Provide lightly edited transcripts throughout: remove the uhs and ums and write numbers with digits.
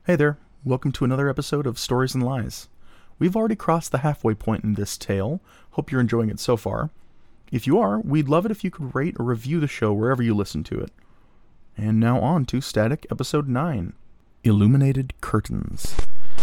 Hey there, welcome to another episode of Stories and Lies. We've already crossed the halfway point in this tale. Hope you're enjoying it so far. If you are, we'd love it if you could rate or review the show wherever you listen to it. And now on to Static Episode 9, Illuminated Curtains.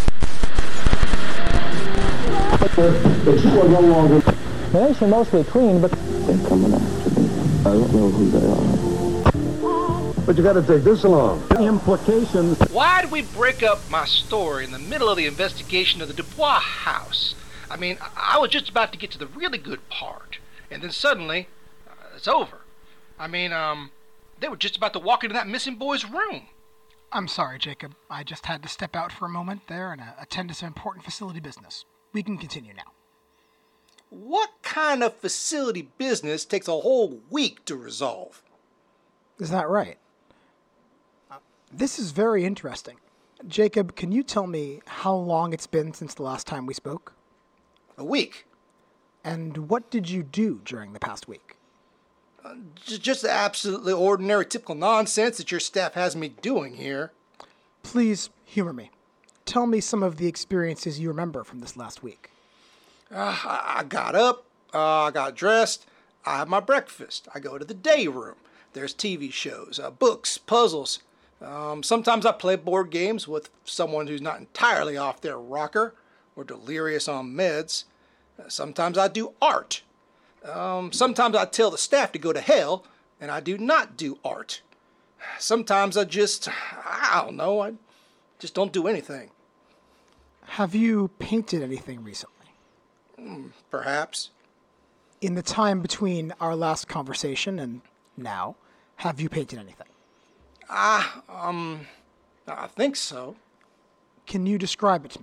The two are no longer... The are mostly clean, but... They're coming after me. I don't know who they are. But you gotta take this along. Implications. Why did we break up my story in the middle of the investigation of the Dubois house? I mean, I was just about to get to the really good part, and then suddenly, it's over. I mean, they were just about to walk into that missing boy's room. I'm sorry, Jacob. I just had to step out for a moment there and attend to some important facility business. We can continue now. What kind of facility business takes a whole week to resolve? Is that right? This is very interesting. Jacob, can you tell me how long it's been since the last time we spoke? A week. And what did you do during the past week? Just the absolutely ordinary, typical nonsense that your staff has me doing here. Please humor me. Tell me some of the experiences you remember from this last week. I got up, I got dressed, I have my breakfast, I go to the day room. There's TV shows, books, puzzles. Sometimes I play board games with someone who's not entirely off their rocker or delirious on meds. Sometimes I do art. Sometimes I tell the staff to go to hell, and I do not do art. Sometimes I just don't do anything. Have you painted anything recently? Perhaps. In the time between our last conversation and now, have you painted anything? I think so. Can you describe it to me?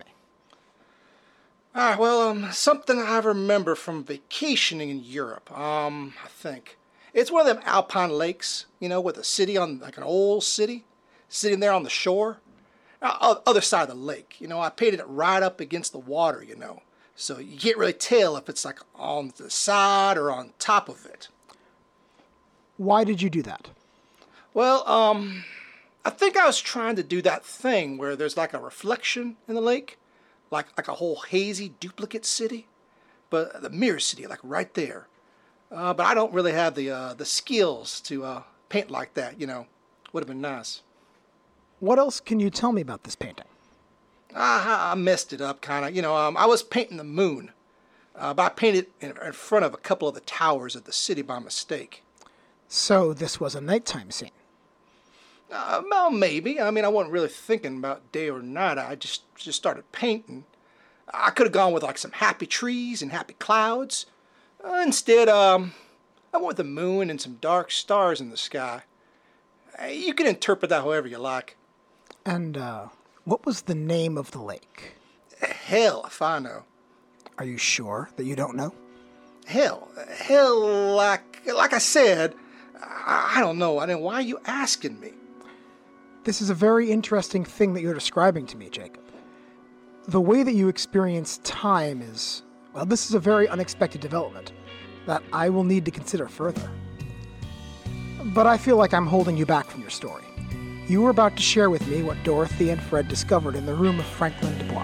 Something I remember from vacationing in Europe, I think. It's one of them alpine lakes, with a city on, like an old city, sitting there on the shore. Other side of the lake, I painted it right up against the water, so you can't really tell if it's like on the side or on top of it. Why did you do that? Well, I think I was trying to do that thing where there's like a reflection in the lake, like a whole hazy duplicate city, but the mirror city, like right there. But I don't really have the skills to paint like that, Would have been nice. What else can you tell me about this painting? I messed it up, kind of. I was painting the moon, but I painted in front of a couple of the towers of the city by mistake. So this was a nighttime scene? Well, maybe. I wasn't really thinking about day or night. I just started painting. I could have gone with like some happy trees and happy clouds. Instead, I went with the moon and some dark stars in the sky. You can interpret that however you like. And what was the name of the lake? Hell, if I know. Are you sure that you don't know? Hell, like I said, I don't know. Why are you asking me? This is a very interesting thing that you're describing to me, Jacob. The way that you experience time is, this is a very unexpected development that I will need to consider further. But I feel like I'm holding you back from your story. You were about to share with me what Dorothy and Fred discovered in the room of Franklin Dubois.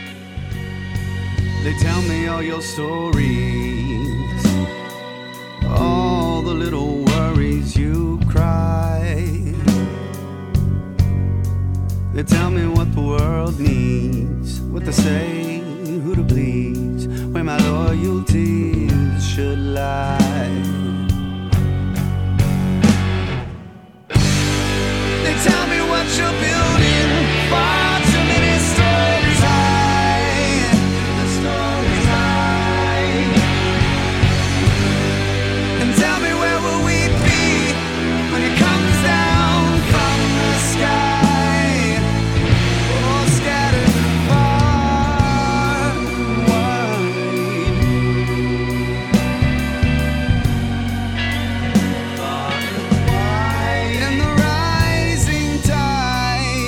They tell me all your stories, all the little worries you cry. They tell me what the world needs, what to say, who to please, where my loyalties should lie. They tell me what you're building, far too many stories high. The stories high. And tell me where will we be when it comes down from the sky. Oh, scattered far and wide. Far and wide. And the rising tide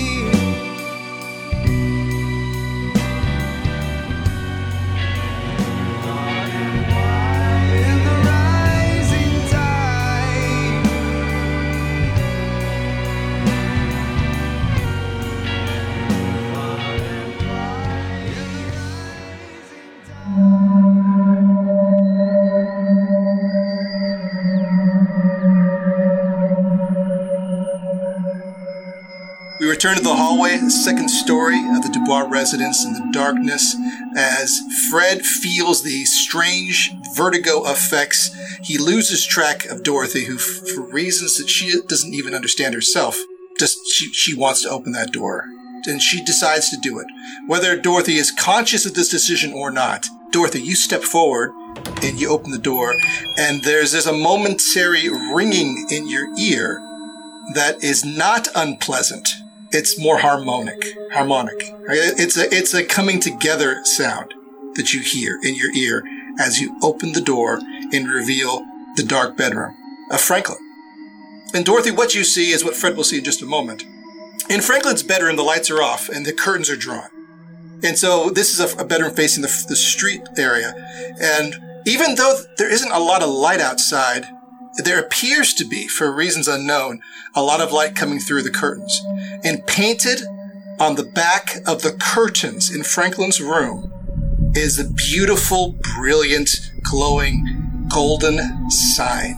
return to the hallway, second story of the Dubois residence in the darkness, as Fred feels the strange vertigo effects. He loses track of Dorothy, who, for reasons that she doesn't even understand herself, she wants to open that door. And she decides to do it. Whether Dorothy is conscious of this decision or not, Dorothy, you step forward and you open the door, and there's a momentary ringing in your ear that is not unpleasant. It's more harmonic. It's a coming together sound that you hear in your ear as you open the door and reveal the dark bedroom of Franklin. And Dorothy, what you see is what Fred will see in just a moment. In Franklin's bedroom, the lights are off and the curtains are drawn. And so this is a bedroom facing the street area. And even though there isn't a lot of light outside, there appears to be, for reasons unknown, a lot of light coming through the curtains. And painted on the back of the curtains in Franklin's room is a beautiful, brilliant, glowing, golden sign.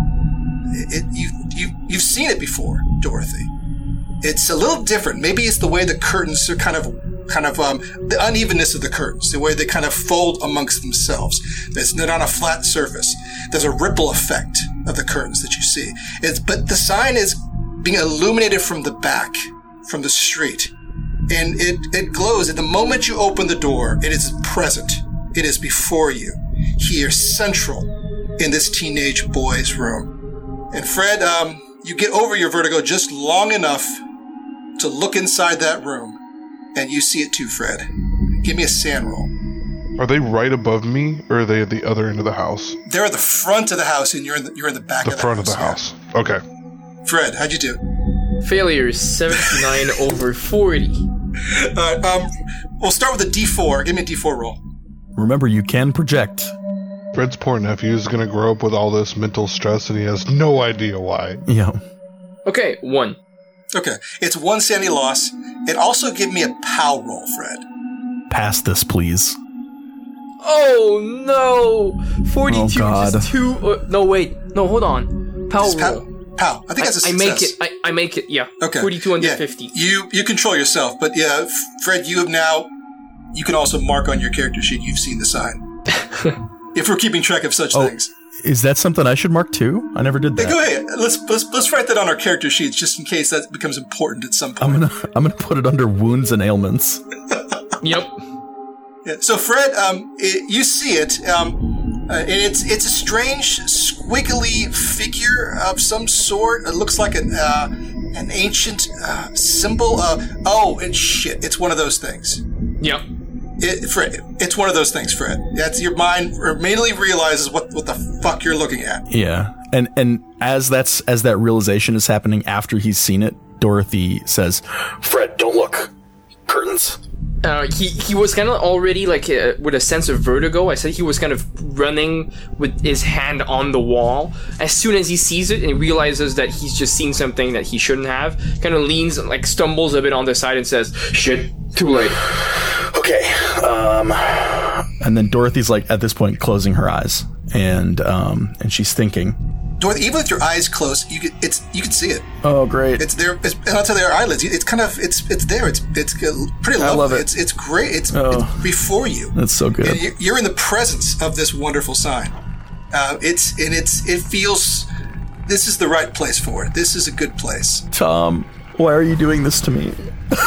You've seen it before, Dorothy. It's a little different. Maybe it's the way the curtains are kind of the unevenness of the curtains, the way they kind of fold amongst themselves. It's not on a flat surface. There's a ripple effect of the curtains that you see. But the sign is being illuminated from the back, from the street. And it glows. At the moment you open the door, it is present. It is before you, here, central, in this teenage boy's room. And Fred, you get over your vertigo just long enough to look inside that room, and you see it too, Fred. Give me a sand roll. Are they right above me, or are they at the other end of the house? They're at the front of the house, and you're in the back of the house. The front of the house. Okay. Fred, how'd you do? Failure 79 over 40. We'll start with a D4. Give me a D4 roll. Remember, you can project. Fred's poor nephew is going to grow up with all this mental stress, and he has no idea why. Yeah. Okay, 1. Okay, it's 1 sanity loss. And also give me a POW roll, Fred. Pass this, please. Oh, no! 42 God. is 2... no, wait. No, hold on. POW roll. POW. I think that's a success. I make it, yeah. Okay. 42 under 50. You control yourself, but yeah, Fred, you can also mark on your character sheet you've seen the sign. If we're keeping track of such things. Is that something I should mark too? I never did that. Hey, go ahead. Let's write that on our character sheets just in case that becomes important at some point. I'm gonna put it under wounds and ailments. Yep. Yeah. So Fred, you see it, and it's a strange, squiggly figure of some sort. It looks like an ancient symbol. It's one of those things. Yep. Fred, it's one of those things, Fred. That's your mind immediately realizes what the fuck you're looking at. Yeah, and as that realization is happening after he's seen it, Dorothy says, "Fred, don't look. Curtains." He was kind of already like with a sense of vertigo. I said he was kind of running with his hand on the wall. As soon as he sees it and realizes that he's just seen something that he shouldn't have, kind of leans, like stumbles a bit on the side and says, "Shit, too late." Okay. And then Dorothy's like at this point closing her eyes, and she's thinking. Dorothy, even with your eyes closed, you can see it. Oh, great! It's there. It's not to their eyelids. It's kind of it's there. It's pretty lovely. I love it. It's great. It's before you. That's so good. And you're in the presence of this wonderful sign. It feels this is the right place for it. This is a good place. Tom, why are you doing this to me?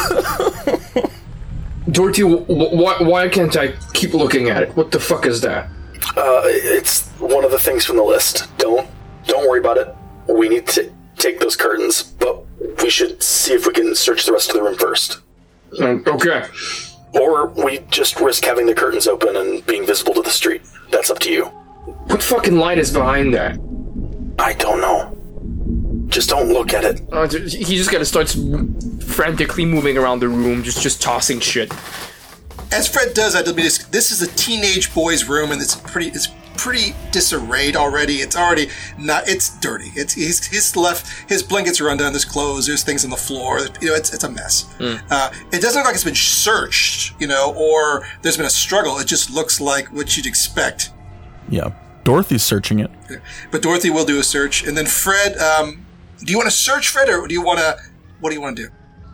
Dorothy, why can't I keep looking at it? What the fuck is that? It's one of the things from the list. Don't worry about it. We need to take those curtains, but we should see if we can search the rest of the room first. Okay. Or we just risk having the curtains open and being visible to the street. That's up to you. What fucking light is behind that? I don't know. Just don't look at it. He just kind of starts frantically moving around the room, just tossing shit. As Fred does that, this is a teenage boy's room, and it's pretty disarrayed already. It's already not. It's dirty. He's left his blankets are undone. There's clothes. There's things on the floor. It's a mess. It doesn't look like it's been searched, or there's been a struggle. It just looks like what you'd expect. Yeah, Dorothy's searching it. But Dorothy will do a search, and then Fred. Do you want to search, Fred, or do you want to? What do you want to do?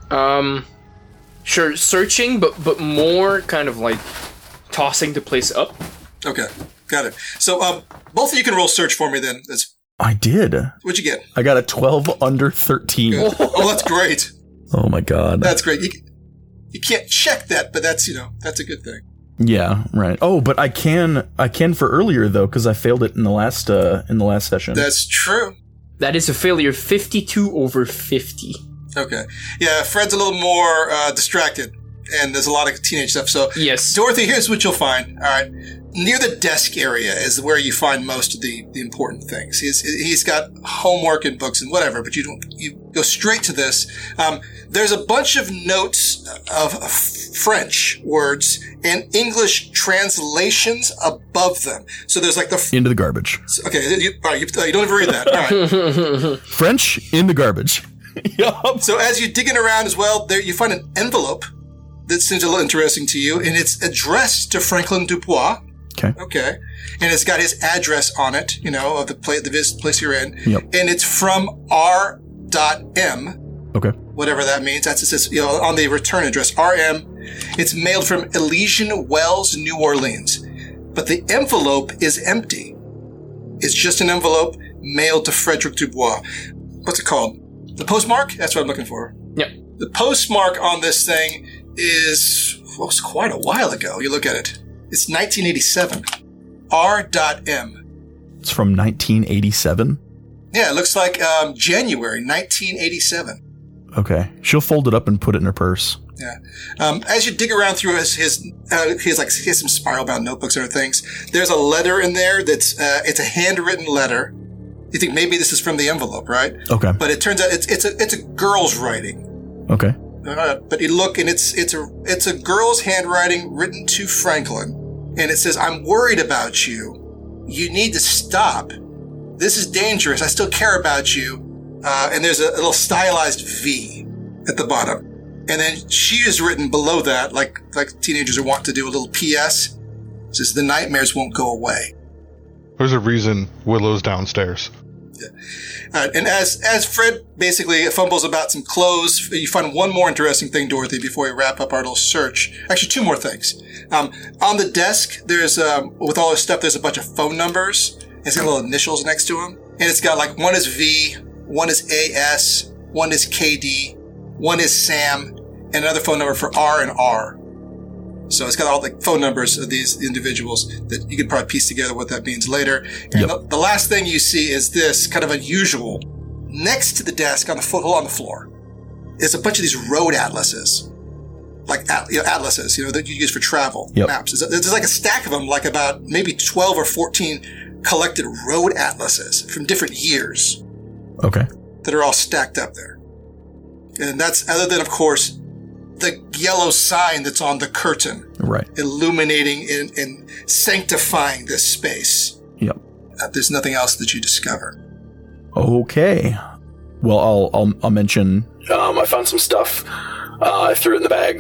Sure, searching, but more kind of like tossing the place up. Okay, got it. So, both of you can roll search for me then. I did. What'd you get? I got a 12 under 13. Good. Oh, that's great. Oh my god. That's great. You can't check that, but that's a good thing. Yeah, right. Oh, but I can for earlier though, because I failed it in the last session. That's true. That is a failure. 52 over 50. Okay. Yeah, Fred's a little more distracted, and there's a lot of teenage stuff. So, Yes. Dorothy, here's what you'll find. All right, near the desk area is where you find most of the important things. He's got homework and books and whatever, but you go straight to this. There's a bunch of notes of French words and English translations above them. So there's like into the garbage. Okay, you don't even read that. All right. French in the garbage. Yup. So as you're digging around as well, there you find an envelope that seems a little interesting to you, and it's addressed to Franklin Dubois. Okay. And it's got his address on it, of the place you're in. Yep. And it's from R.M. Okay. Whatever that means. That's it says, on the return address, RM. It's mailed from Elysian Wells, New Orleans. But the envelope is empty. It's just an envelope mailed to Frederick Dubois. What's it called? The postmark? That's what I'm looking for. Yep. The postmark on this thing was quite a while ago. You look at it. It's 1987. R.M. It's from 1987? Yeah, it looks like January 1987. Okay. She'll fold it up and put it in her purse. Yeah. As you dig around through his some spiral-bound notebooks and other things, there's a letter in there that's it's a handwritten letter. You think maybe this is from the envelope, right? Okay. But it turns out it's a girl's writing. Okay. But you look, and it's a girl's handwriting written to Franklin, and it says, "I'm worried about you. You need to stop. This is dangerous. I still care about you." And there's a little stylized V at the bottom, and then she has written below that, like teenagers are wont to do, a little PS. It says, "The nightmares won't go away." There's a reason Willow's downstairs. Yeah. And as Fred basically fumbles about some clothes, you find one more interesting thing, Dorothy, before we wrap up our little search. Actually, two more things. On the desk, there's, with all this stuff, there's a bunch of phone numbers. It's got little initials next to them. And it's got one is V, one is AS, one is KD, one is Sam, and another phone number for R and R. So it's got all the phone numbers of these individuals that you could probably piece together what that means later. And the last thing you see is this, kind of unusual. Next to the desk on the floor is a bunch of these road atlases. Like atlases, that you use for travel, maps. There's like a stack of them, like about maybe 12 or 14 collected road atlases from different years. Okay. That are all stacked up there. And that's, other than, of course, the yellow sign that's on the curtain. Right. Illuminating and sanctifying this space. Yep. There's nothing else that you discover. Okay. Well, I'll mention, I found some stuff. I threw it in the bag.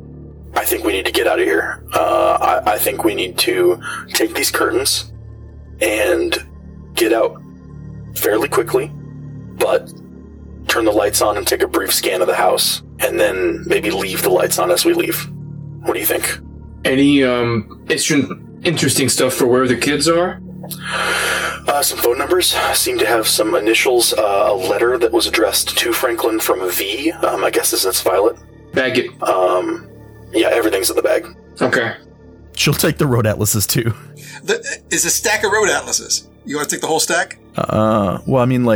I think we need to get out of here. I think we need to take these curtains and get out fairly quickly, but turn the lights on and take a brief scan of the house, and then maybe leave the lights on as we leave. What do you think? Any interesting stuff for where the kids are? Some phone numbers seem to have some initials. A letter that was addressed to Franklin from V. I guess that's Violet. Bag it. Yeah, everything's in the bag. Okay. She'll take the road atlases too. Is a stack of road atlases. You want to take the whole stack? Well, I mean,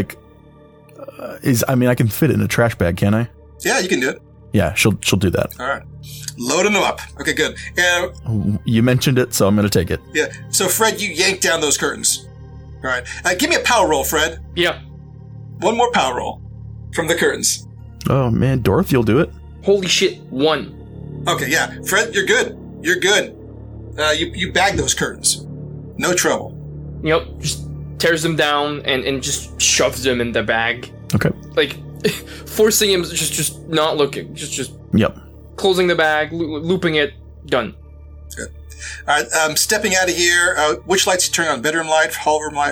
I can fit it in a trash bag, can't I? Yeah, you can do it. Yeah, she'll do that. All right. Loading them up. Okay, good. You mentioned it, so I'm going to take it. Yeah. So, Fred, you yank down those curtains. All right. Give me a power roll, Fred. Yeah. One more power roll from the curtains. Oh, man. Dorothy will do it. Holy shit. 1. Okay, yeah. Fred, you're good. You're good. You bag those curtains. No trouble. Yep. Just tears them down and just shoves them in the bag. Okay. Forcing him just not looking. Just Yep. Closing the bag, looping it, done. Good. All right, stepping out of here, which lights you turn on? Bedroom light, hallway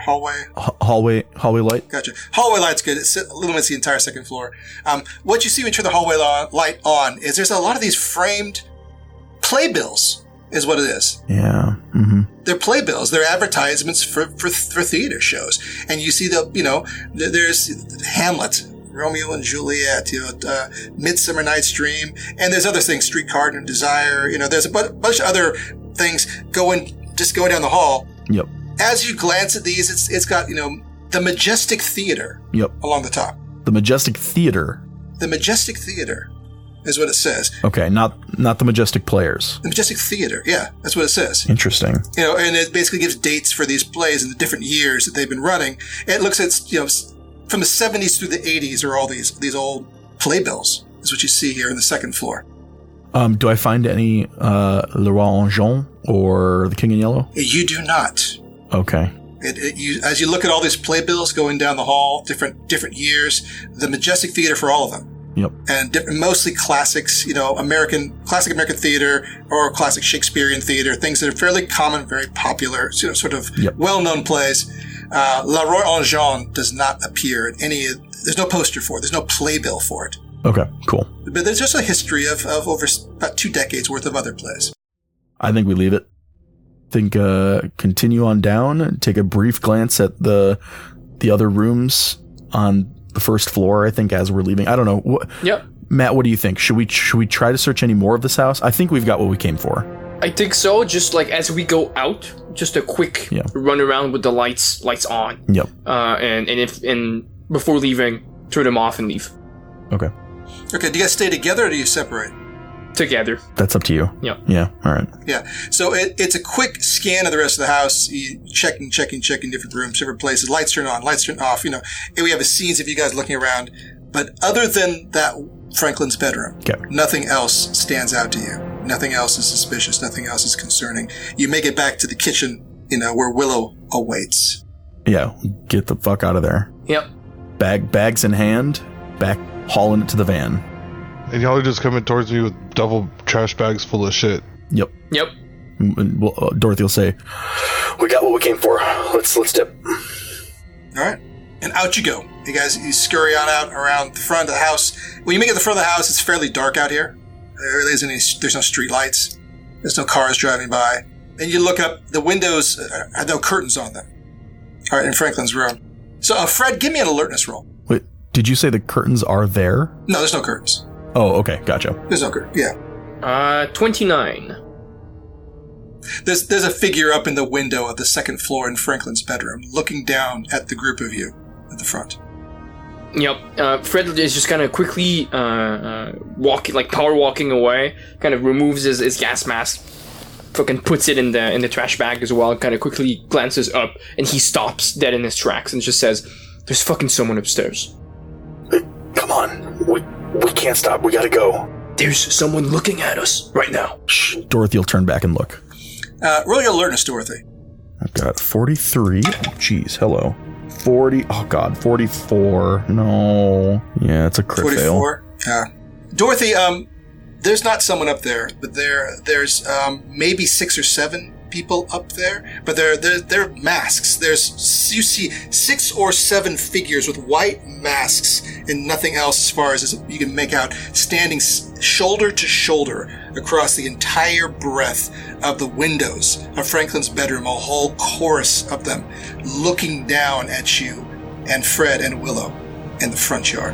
hallway? Hallway light. Gotcha. Hallway light's good. It illuminates the entire second floor. What you see when you turn the hallway light on is there's a lot of these framed playbills, is what it is. Yeah. Mm-hmm. They're playbills. They're advertisements for theater shows. And you see there's Hamlet, Romeo and Juliet, Midsummer Night's Dream, and there's other things, Streetcar Named Desire. There's a bunch of other things going down the hall. Yep. As you glance at these, it's got the Majestic Theater. Yep. Along the top. The Majestic Theater. The Majestic Theater is what it says. Okay, not the Majestic Players. The Majestic Theater, yeah, that's what it says. Interesting. And it basically gives dates for these plays in the different years that they've been running. It looks at from the 70s through the 80s are all these old playbills. Is what you see here in the second floor. Do I find any Le Roi en Jaune or The King in Yellow? You do not. Okay. As you look at all these playbills going down the hall, different years, the Majestic Theater for all of them. Yep. And mostly classics, classic American theater or classic Shakespearean theater, things that are fairly common, very popular, sort of well-known plays. Le Roi en Jaune does not appear in there's no poster for it. There's no playbill for it. Okay, cool. But there's just a history of over about 2 decades worth of other plays. I think we leave it. Continue on down, take a brief glance at the other rooms on the first floor, I think, as we're leaving. I don't know. Yep. Matt, what do you think? Should we try to search any more of this house? I think we've got what we came for. I think so. Just like as we go out, just a quick run around with the lights on. Yep. And before leaving, turn them off and leave. Okay. Okay. Do you guys stay together or do you separate? Together. That's up to you. Yeah. Yeah. All right. Yeah. So it's a quick scan of the rest of the house. You checking different rooms, different places. Lights turn on, lights turn off. And we have the scenes of you guys looking around. But other than that, Franklin's bedroom, nothing else stands out to you. Nothing else is suspicious. Nothing else is concerning. You make it back to the kitchen, where Willow awaits. Yeah. Get the fuck out of there. Yep. Bags in hand, back hauling it to the van. And y'all are just coming towards me with double trash bags full of shit. Yep. And Dorothy will say, "We got what we came for. Let's dip." All right. And out you go. You scurry on out around the front of the house. When you make it to the front of the house, it's fairly dark out here. There's no street lights. There's no cars driving by. And you look up, the windows have no curtains on them. All right, in Franklin's room. So, Fred, give me an alertness roll. Wait, did you say the curtains are there? No, there's no curtains. Oh, okay, gotcha. There's no curtains, yeah. 29. There's a figure up in the window of the second floor in Franklin's bedroom, looking down at the group of you at the front. Yep. Fred is just kind of quickly power walking away. Kind of removes his gas mask, fucking puts it in the trash bag as well. Kind of quickly glances up, and he stops dead in his tracks and just says, "There's fucking someone upstairs." Come on, we can't stop. We gotta go. There's someone looking at us right now. Shh. Dorothy will turn back and look. Roll your alertness, Dorothy. I've got 43. Jeez, hello. 40. Oh, God. 44. No. Yeah, it's a crit 44? Yeah. Dorothy, there's not someone up there, but there's maybe 6 or 7 people up there, but they're masks. You see 6 or 7 figures with white masks and nothing else as far as you can make out, standing shoulder to shoulder across the entire breadth of the windows of Franklin's bedroom, a whole chorus of them looking down at you and Fred and Willow in the front yard.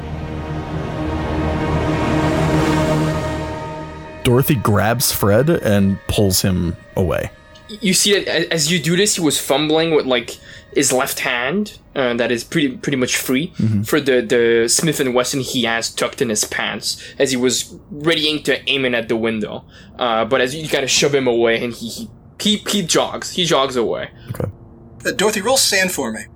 Dorothy grabs Fred and pulls him away. You see that as you do this, he was fumbling with his left hand that is pretty much free for the Smith & Wesson he has tucked in his pants as he was readying to aim it at the window. But as you kind of shove him away, and he jogs away. Okay. Dorothy, roll sand for me.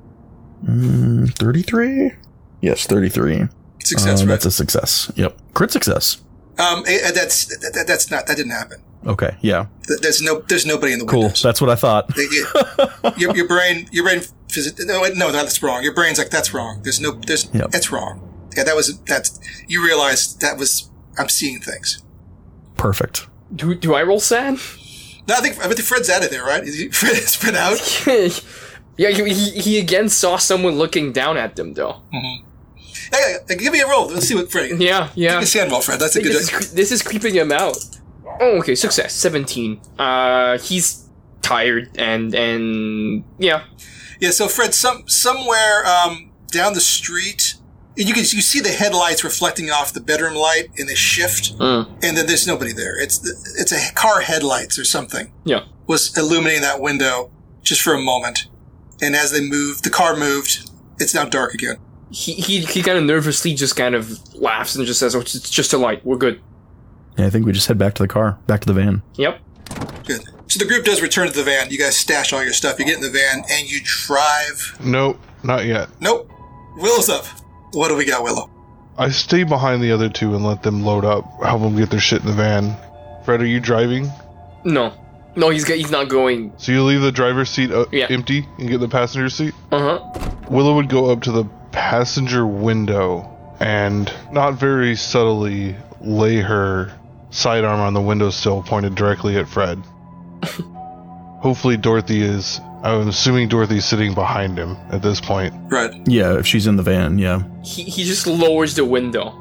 33? Yes, 33. Success, right? That's a success. Yep. Crit success. That didn't happen. Okay, yeah. There's nobody in the cool. windows. That's what I thought. Your brain no, that's wrong. Your brain's like, that's wrong. That's wrong. Yeah, you realized I'm seeing things. Perfect. Do I roll sand? No, I think Fred's out of there, right? Fred's been out. Yeah, he again saw someone looking down at them, though. Hey, give me a roll. Let's see what Fred. Yeah. Give me a sand roll, Fred. That's a good. This is creeping him out. Oh, okay, success. 17. He's tired and yeah. Yeah. So Fred, somewhere down the street, you see the headlights reflecting off the bedroom light, and they shift, and then there's nobody there. It's a car headlights or something. Yeah. Was illuminating that window just for a moment, and as they moved, the car moved. It's now dark again. He kind of nervously just kind of laughs and just says, "Oh, it's just a light. We're good." Yeah, I think we just head back to the car, back to the van. Yep. Good. So the group does return to the van. You guys stash all your stuff. You get in the van and you drive. Nope, not yet. Nope. Willow's up. What do we got, Willow? I stay behind the other two and let them load up, help them get their shit in the van. Fred, are you driving? No, he's not going. So you leave the driver's seat Yeah. empty and get the passenger seat? Uh-huh. Willow would go up to the passenger window and not very subtly lay her sidearm on the windowsill pointed directly at Fred. Hopefully I'm assuming Dorothy's sitting behind him at this point. Right. Yeah, if she's in the van, yeah. He just lowers the window.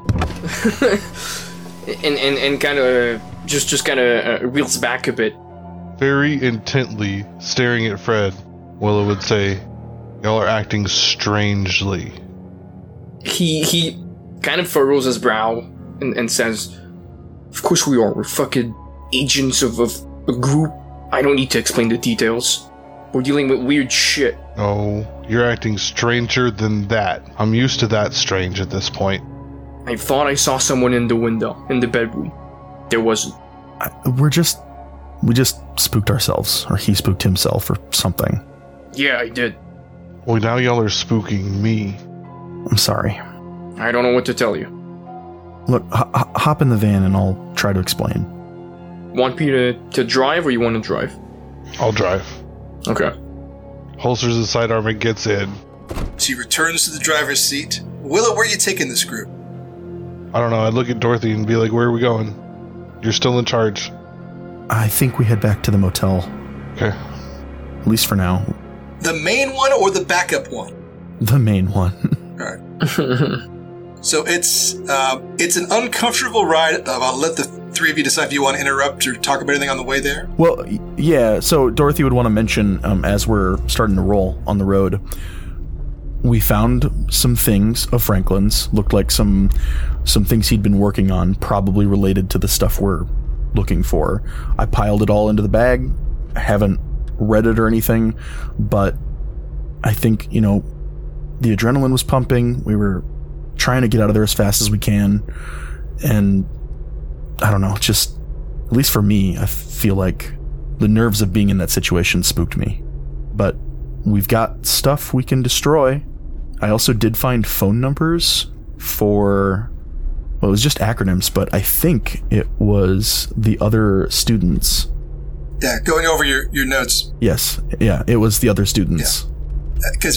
and kind of just kind of reels back a bit. Very intently staring at Fred, Willow would say, "Y'all are acting strangely." He kind of furrows his brow and says, "Of course we are. We're fucking agents of a group. I don't need to explain the details. We're dealing with weird shit." "Oh, you're acting stranger than that. I'm used to that strange at this point." "I thought I saw someone in the window, in the bedroom. There wasn't." We just spooked ourselves, or he spooked himself, or something. "Yeah, I did." "Well, now y'all are spooking me." I'm sorry. "I don't know what to tell you." Look, hop in the van and I'll try to explain. "Want me to drive, or you want to drive?" "I'll drive." "Okay." Holsters the sidearm and gets in. She returns to the driver's seat. Willow, where are you taking this group? I don't know, I'd look at Dorothy and be like, "Where are we going? You're still in charge." I think we head back to the motel. Okay. At least for now. The main one or the backup one? The main one. All right. So it's an uncomfortable ride. I'll let the three of you decide if you want to interrupt or talk about anything on the way there. Well, yeah, so Dorothy would want to mention, as we're starting to roll on the road, we found some things of Franklin's. Looked like some things he'd been working on, probably related to the stuff we're looking for. I piled it all into the bag. I haven't read it or anything, but I think, the adrenaline was pumping. We were trying to get out of there as fast as we can, and I don't know, just, at least for me, I feel like the nerves of being in that situation spooked me. But we've got stuff we can destroy. I also did find phone numbers for, well, it was just acronyms, but I think it was the other students. Yeah, going over your notes. Yes, yeah, it was the other students. Because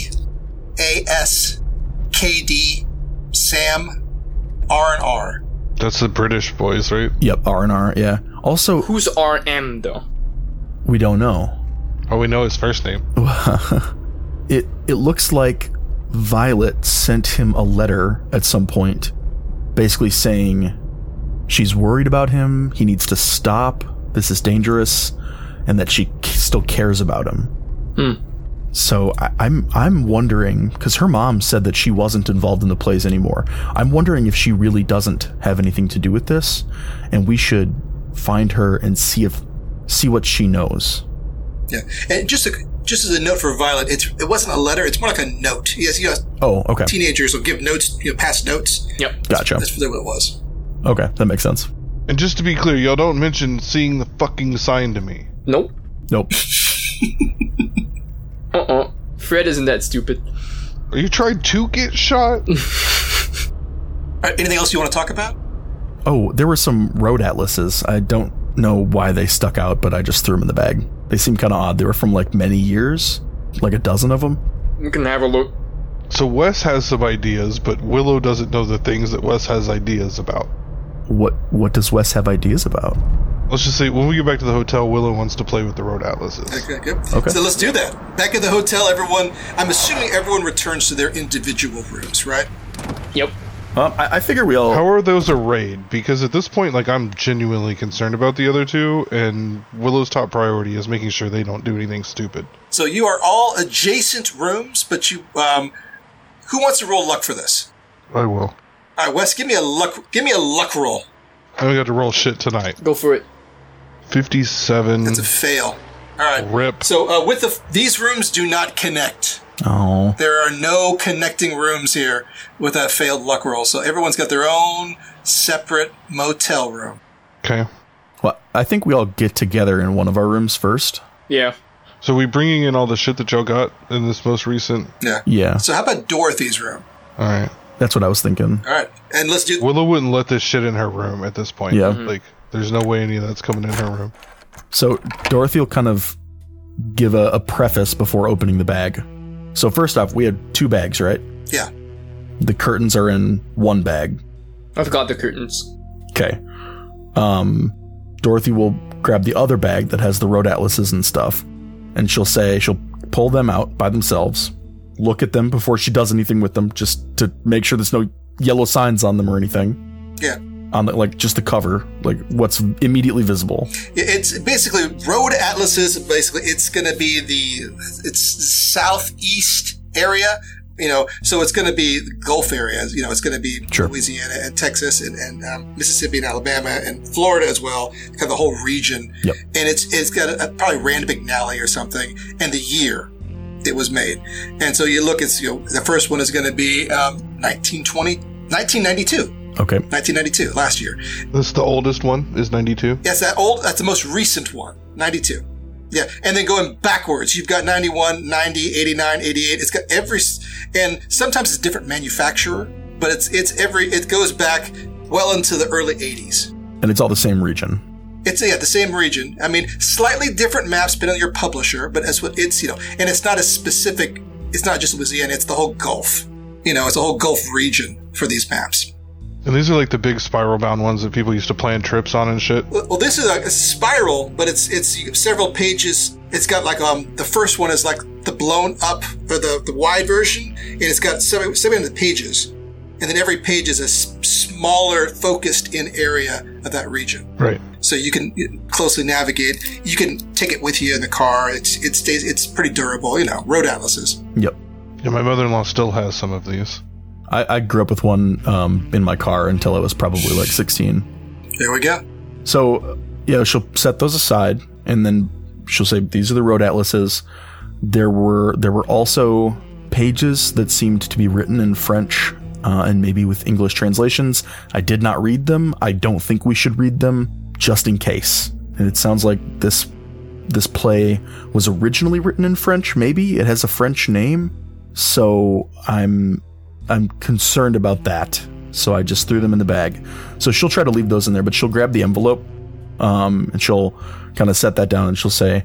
VAS, KD, Sam, R&R. That's the British boys, right? Yep, R&R, yeah. Also, who's RM, though? We don't know. Oh, we know his first name. It looks like Violet sent him a letter at some point, basically saying she's worried about him, he needs to stop, this is dangerous, and that she still cares about him. So I'm wondering, because her mom said that she wasn't involved in the plays anymore. I'm wondering if she really doesn't have anything to do with this, and we should find her and see what she knows. Yeah, and just as a note for Violet, it wasn't a letter; it's more like a note. Yes, Oh, okay. Teenagers will give notes, pass notes. Yep, gotcha. That's really what it was. Okay, that makes sense. And just to be clear, y'all don't mention seeing the fucking sign to me. Nope. Fred isn't that stupid. Are you trying to get shot? All right, anything else you want to talk about? Oh, there were some road atlases. I don't know why they stuck out, but I just threw them in the bag. They seem kind of odd. They were from like many years, like a dozen of them. We can have a look. So Wes has some ideas, but Willow doesn't know the things that Wes has ideas about. What does Wes have ideas about? Let's just say when we get back to the hotel, Willow wants to play with the road atlases. Okay. Okay. So let's do that. Back at the hotel, I'm assuming everyone returns to their individual rooms, right? Yep. I figure we all. How are those arrayed? Because at this point, like, I'm genuinely concerned about the other two, and Willow's top priority is making sure they don't do anything stupid. So you are all adjacent rooms, but you, who wants to roll luck for this? I will. All right, Wes, give me a luck roll. I only got to roll shit tonight. Go for it. 57. That's a fail. All right. Rip. So these rooms do not connect. Oh. There are no connecting rooms here with that failed luck roll. So everyone's got their own separate motel room. Okay. Well, I think we all get together in one of our rooms first. Yeah. So we bringing in all the shit that y'all got in this most recent... Yeah. Yeah. So how about Dorothy's room? All right. That's what I was thinking. All right. And let's do... Willow wouldn't let this shit in her room at this point. Yeah. Like, there's no way any of that's coming in her room. So Dorothy will kind of give a preface before opening the bag. So first off, we had 2 bags, right? Yeah. The curtains are in one bag. I've got the curtains. Okay. Dorothy will grab the other bag that has the road atlases and stuff, and she'll pull them out by themselves, look at them before she does anything with them, just to make sure there's no yellow signs on them or anything. Yeah. On the, like, just the cover, like what's immediately visible. It's basically road atlases. Basically, it's going to be it's southeast area. So it's going to be the Gulf areas. It's going to be Sure. Louisiana and Texas and Mississippi and Alabama and Florida as well. Kind of the whole region. Yep. And it's got probably Rand McNally or something, and the year it was made. And so you look, the first one is going to be 1992. Okay. 1992, last year. This is the oldest one, is 92? Yes, that's the most recent one, 92. Yeah, and then going backwards, you've got 91, 90, 89, 88. It's got and sometimes it's a different manufacturer, but it goes back well into the early 80s. And it's all the same region. It's the same region. I mean, slightly different maps depending on your publisher, but that's what it's, and it's not as specific. It's not just Louisiana, it's the whole Gulf. It's a whole Gulf region for these maps. And these are like the big spiral-bound ones that people used to plan trips on and shit. Well, this is a spiral, but it's several pages. It's got like the first one is like the blown up or the wide version, and it's got 700 pages, and then every page is a smaller, focused in area of that region. Right. So you can closely navigate. You can take it with you in the car. It's pretty durable. Road atlases. Yep. Yeah, my mother-in-law still has some of these. I grew up with one in my car until I was probably like 16. There we go. So, she'll set those aside, and then she'll say, these are the road atlases. There were also pages that seemed to be written in French and maybe with English translations. I did not read them. I don't think we should read them, just in case. And it sounds like this play was originally written in French. Maybe it has a French name. So I'm concerned about that. So I just threw them in the bag. So she'll try to leave those in there, but she'll grab the envelope and she'll kind of set that down, and she'll say,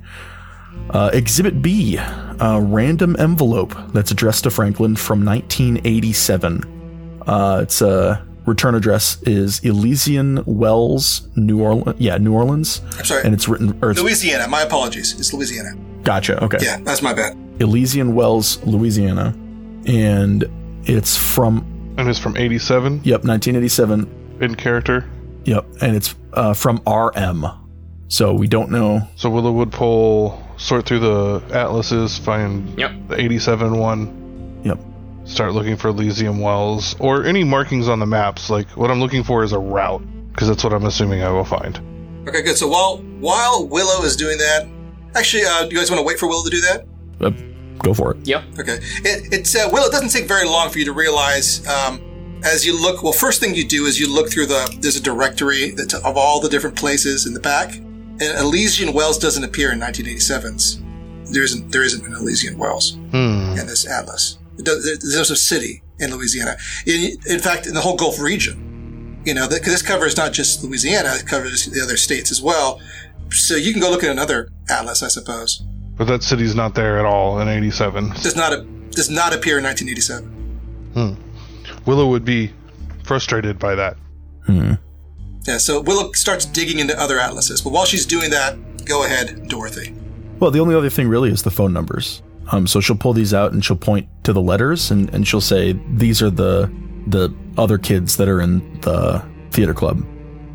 Exhibit B, a random envelope that's addressed to Franklin from 1987. Its return address is Elysian Wells, New Orleans. Yeah, New Orleans. I'm sorry. And it's written... Louisiana. My apologies. It's Louisiana. Gotcha. Okay. Yeah, that's my bad. Elysian Wells, Louisiana. And it's from... And it's from 87? Yep, 1987. In character? Yep, and it's from RM. So we don't know... So Willow would sort through the atlases, find the 87 one. Yep. Start looking for Elysium Wells, or any markings on the maps. Like, what I'm looking for is a route, because that's what I'm assuming I will find. Okay, good. So while Willow is doing that... Actually, do you guys want to wait for Willow to do that? Go for it. Yep. Okay. It doesn't take very long for you to realize, as you look, well, first thing you do is you look through there's a directory of all the different places in the back, and Elysian Wells doesn't appear in 1987's. There isn't an Elysian Wells in this atlas. There's a city in Louisiana. In fact, in the whole Gulf region, because this covers not just Louisiana, it covers the other states as well. So you can go look at another atlas, I suppose. But that city's not there at all in 87. Does not appear in 1987. Willow would be frustrated by that. Yeah, so Willow starts digging into other atlases. But while she's doing that, go ahead, Dorothy. Well, the only other thing really is the phone numbers. So she'll pull these out and she'll point to the letters and she'll say, these are the other kids that are in the theater club.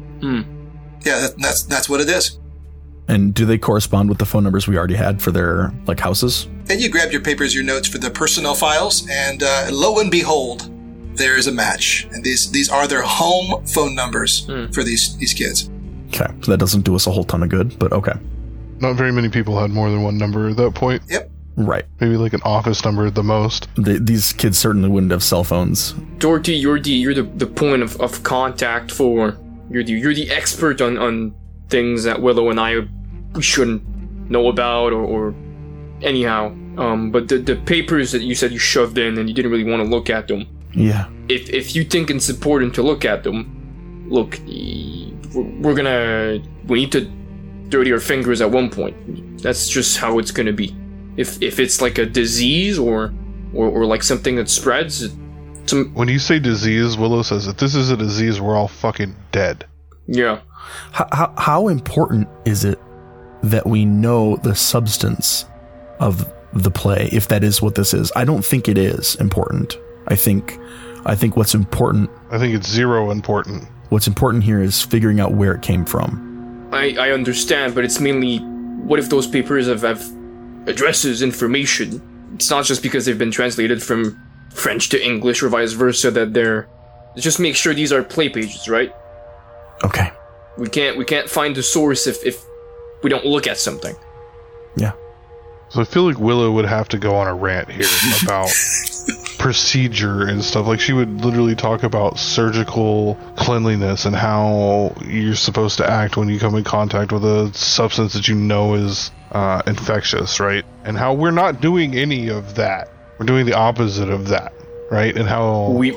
Yeah, that's what it is. And do they correspond with the phone numbers we already had for their houses? And you grab your papers, your notes for the personnel files, and lo and behold, there is a match. And these are their home phone numbers for these kids. Okay, so that doesn't do us a whole ton of good, but okay. Not very many people had more than one number at that point. Yep. Right. Maybe like an office number at the most. These kids certainly wouldn't have cell phones. Dorothy, you're the point of contact for. You're the expert on things that Willow and I we shouldn't know about or anyhow. But the papers that you said you shoved in and you didn't really want to look at them. Yeah. If you think it's important to look at them, look, we need to dirty our fingers at one point. That's just how it's gonna be. If it's like a disease or like something that spreads. When you say disease, Willow says if this is a disease, we're all fucking dead. Yeah. How important is it that we know the substance of the play, if that is what this is? I don't think it is important. I think what's important... I think it's zero important. What's important here is figuring out where it came from. I understand, but it's mainly, what if those papers have addresses, information? It's not just because they've been translated from French to English or vice versa that they're... Just make sure these are play pages, right? Okay. We can't find the source if we don't look at something. Yeah. So I feel like Willow would have to go on a rant here about procedure and stuff. Like she would literally talk about surgical cleanliness and how you're supposed to act when you come in contact with a substance that you know is infectious, right? And how we're not doing any of that. We're doing the opposite of that, right? And how we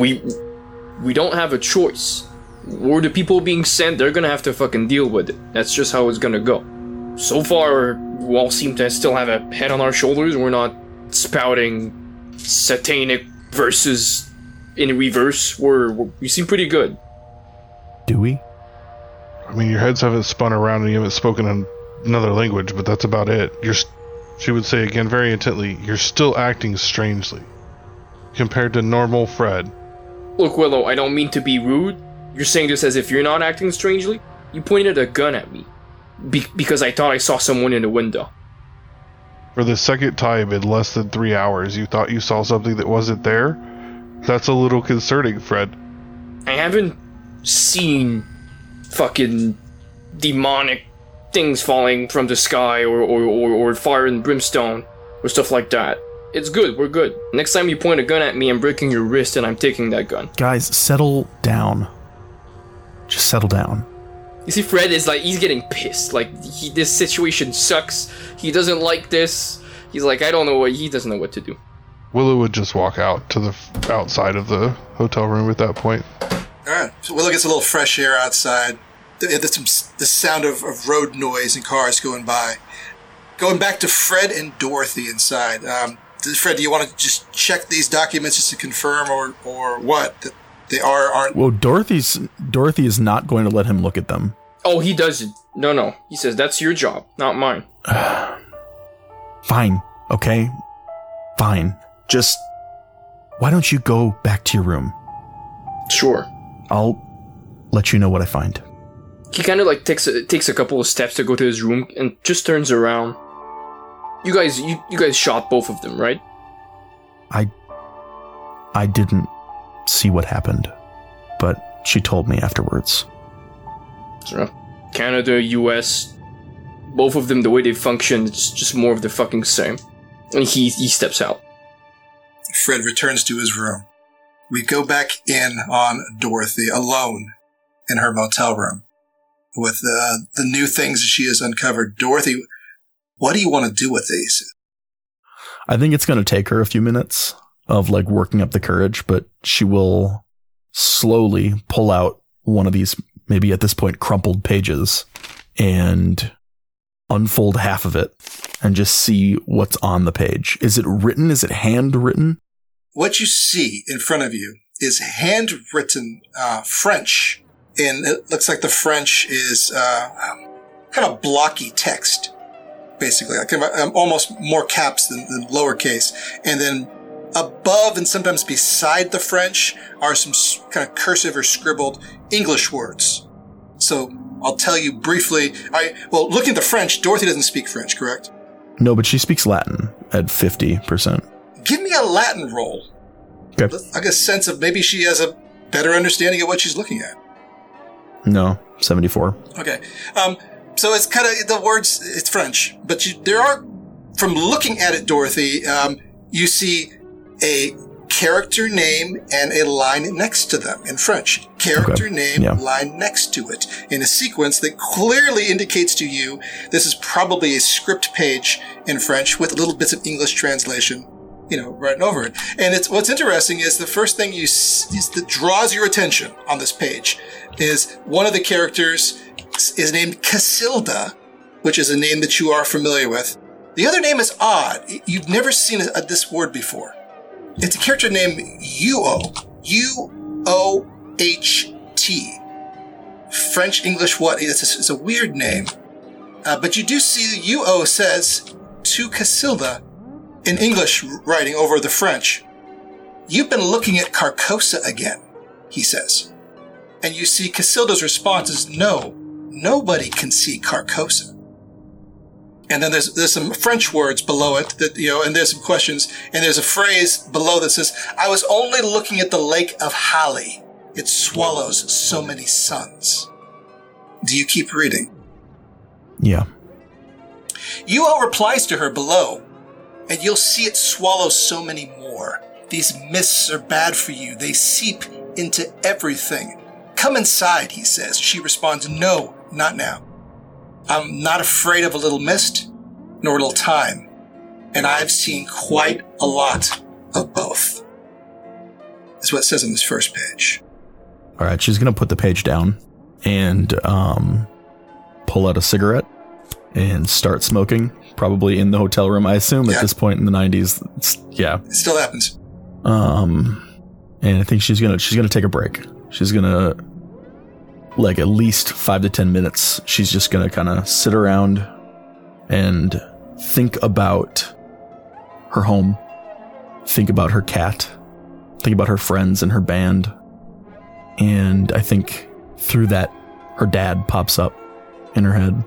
don't have a choice. Or the people being sent, they're gonna have to fucking deal with it. That's just how it's gonna go. So far, we all seem to still have a head on our shoulders. We're not spouting satanic verses in reverse. We seem pretty good. Do we? I mean, your heads haven't spun around and you haven't spoken in another language, but that's about it. She would say again very intently, you're still acting strangely. Compared to normal Fred. Look, Willow, I don't mean to be rude. You're saying this as if you're not acting strangely? You pointed a gun at me. Because I thought I saw someone in the window. For the second time in less than 3 hours, you thought you saw something that wasn't there? That's a little concerning, Fred. I haven't seen fucking demonic things falling from the sky or fire and brimstone or stuff like that. It's good, we're good. Next time you point a gun at me, I'm breaking your wrist and I'm taking that gun. Guys, settle down. Just settle down. You see, Fred is like, he's getting pissed. Like, this situation sucks. He doesn't like this. He's like, he doesn't know what to do. Willow would just walk out to the outside of the hotel room at that point. Alright, so Willow gets a little fresh air outside. There's the sound of road noise and cars going by. Going back to Fred and Dorothy inside. Fred, do you want to just check these documents just to confirm or what? That they aren't... Well, Dorothy is not going to let him look at them. Oh, he doesn't. No. He says, that's your job, not mine. Fine, okay? Fine. Just, why don't you go back to your room? Sure. I'll let you know what I find. He kind of like takes a couple of steps to go to his room and just turns around. You guys shot both of them, right? I didn't see what happened, but she told me afterwards. Sure. Canada, US, both of them, the way they function, it's just more of the fucking same. And he steps out. Fred returns to his room. We go back in on Dorothy alone in her motel room with the new things that she has uncovered. Dorothy, what do you want to do with these? I think it's going to take her a few minutes of like working up the courage, but she will slowly pull out one of these, maybe at this point, crumpled pages and unfold half of it and just see what's on the page. Is it written? Is it handwritten? What you see in front of you is handwritten French and it looks like the French is kind of blocky text, basically, like almost more caps than lowercase. And then above and sometimes beside the French are some kind of cursive or scribbled English words. So I'll tell you briefly. Looking at the French, Dorothy doesn't speak French, correct? No, but she speaks Latin at 50%. Give me a Latin roll. Okay. I get a sense of maybe she has a better understanding of what she's looking at. No, 74. Okay. So it's kind of the words, it's French, but there are, from looking at it, Dorothy, you see a character name and a line next to them in French. Character name, line next to it in a sequence that clearly indicates to you this is probably a script page in French with little bits of English translation, written over it. And what's interesting is the first thing that draws your attention on this page is one of the characters is named Casilda, which is a name that you are familiar with. The other name is odd. You've never seen this word before. It's a character named Uoht. U-O-H-T. French, English, what? It's a weird name. But you do see Uoht says to Casilda in English writing over the French, "You've been looking at Carcosa again," he says. And you see Casilda's response is, "No, nobody can see Carcosa." And then there's some French words below it that, and there's some questions. And there's a phrase below that says, "I was only looking at the lake of Hali. It swallows so many suns." Do you keep reading? Yeah. Uoht replies to her below, and you'll see it swallow so many more. "These mists are bad for you. They seep into everything. Come inside," he says. She responds, "No, not now. I'm not afraid of a little mist, nor a little time. And I've seen quite a lot of both." That's what it says on this first page. All right, she's going to put the page down and pull out a cigarette and start smoking, probably in the hotel room. I assume at this point in the 90s, It still happens. And I think she's going to take a break. She's going to, like, at least 5 to 10 minutes. She's just going to kind of sit around and think about her home, think about her cat, think about her friends and her band. And I think through that, her dad pops up in her head.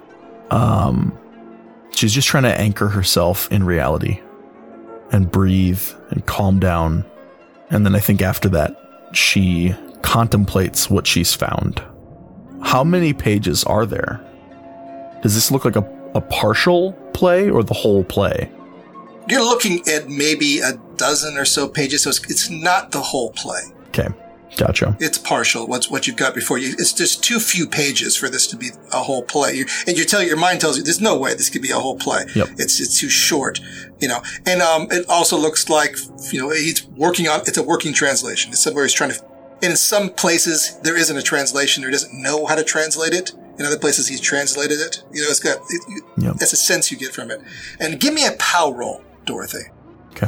She's just trying to anchor herself in reality and breathe and calm down. And then I think after that, she contemplates what she's found. How many pages are there? Does this look like a partial play or the whole play? You're looking at maybe a dozen or so pages, so it's not the whole play. Okay, gotcha. It's partial. What you've got before you. It's just too few pages for this to be a whole play. Your mind tells you there's no way this could be a whole play. Yep. It's too short, And it also looks like he's working on. It's a working translation. It's somewhere he's trying to. And in some places there isn't a translation or doesn't know how to translate it. In other places he's translated it. It's got. That's a sense you get from it. And give me a POW roll, Dorothy. Okay.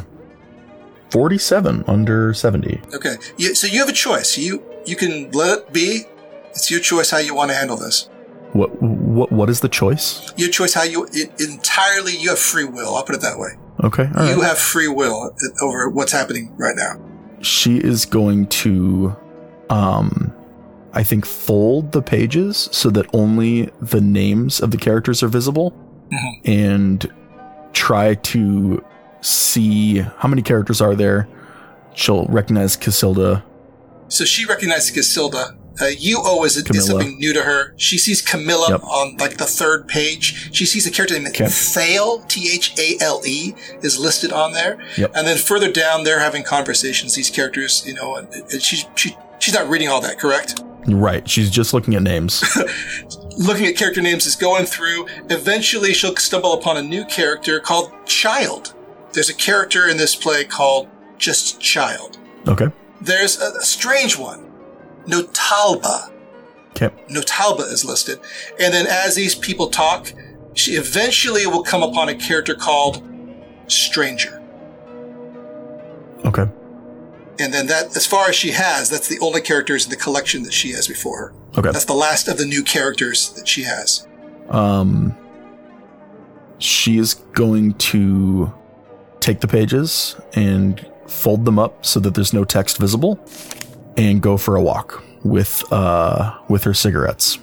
47 under 70. Okay. So you have a choice. You can let it be. It's your choice how you want to handle this. What is the choice? Your choice how you have free will. I'll put it that way. Okay. All you right. have free will over what's happening right now. She is going to I think fold the pages so that only the names of the characters are visible, and try to see how many characters are there. She'll recognize Casilda. So she recognizes Casilda. Uoht is something new to her. She sees Camilla on like the third page. She sees a character named Thale, Thale, is listed on there. Yep. And then further down, they're having conversations. These characters, and she's not reading all that, correct? Right. She's just looking at names. Looking at character names is going through. Eventually, she'll stumble upon a new character called Child. There's a character in this play called just Child. Okay. There's a strange one. Notalba. Okay. Notalba is listed. And then as these people talk, she eventually will come upon a character called Stranger. Okay. And then that, as far as she has, that's the only characters in the collection that she has before her. Okay. That's the last of the new characters that she has. She is going to take the pages and fold them up so that there's no text visible, and go for a walk with her cigarettes.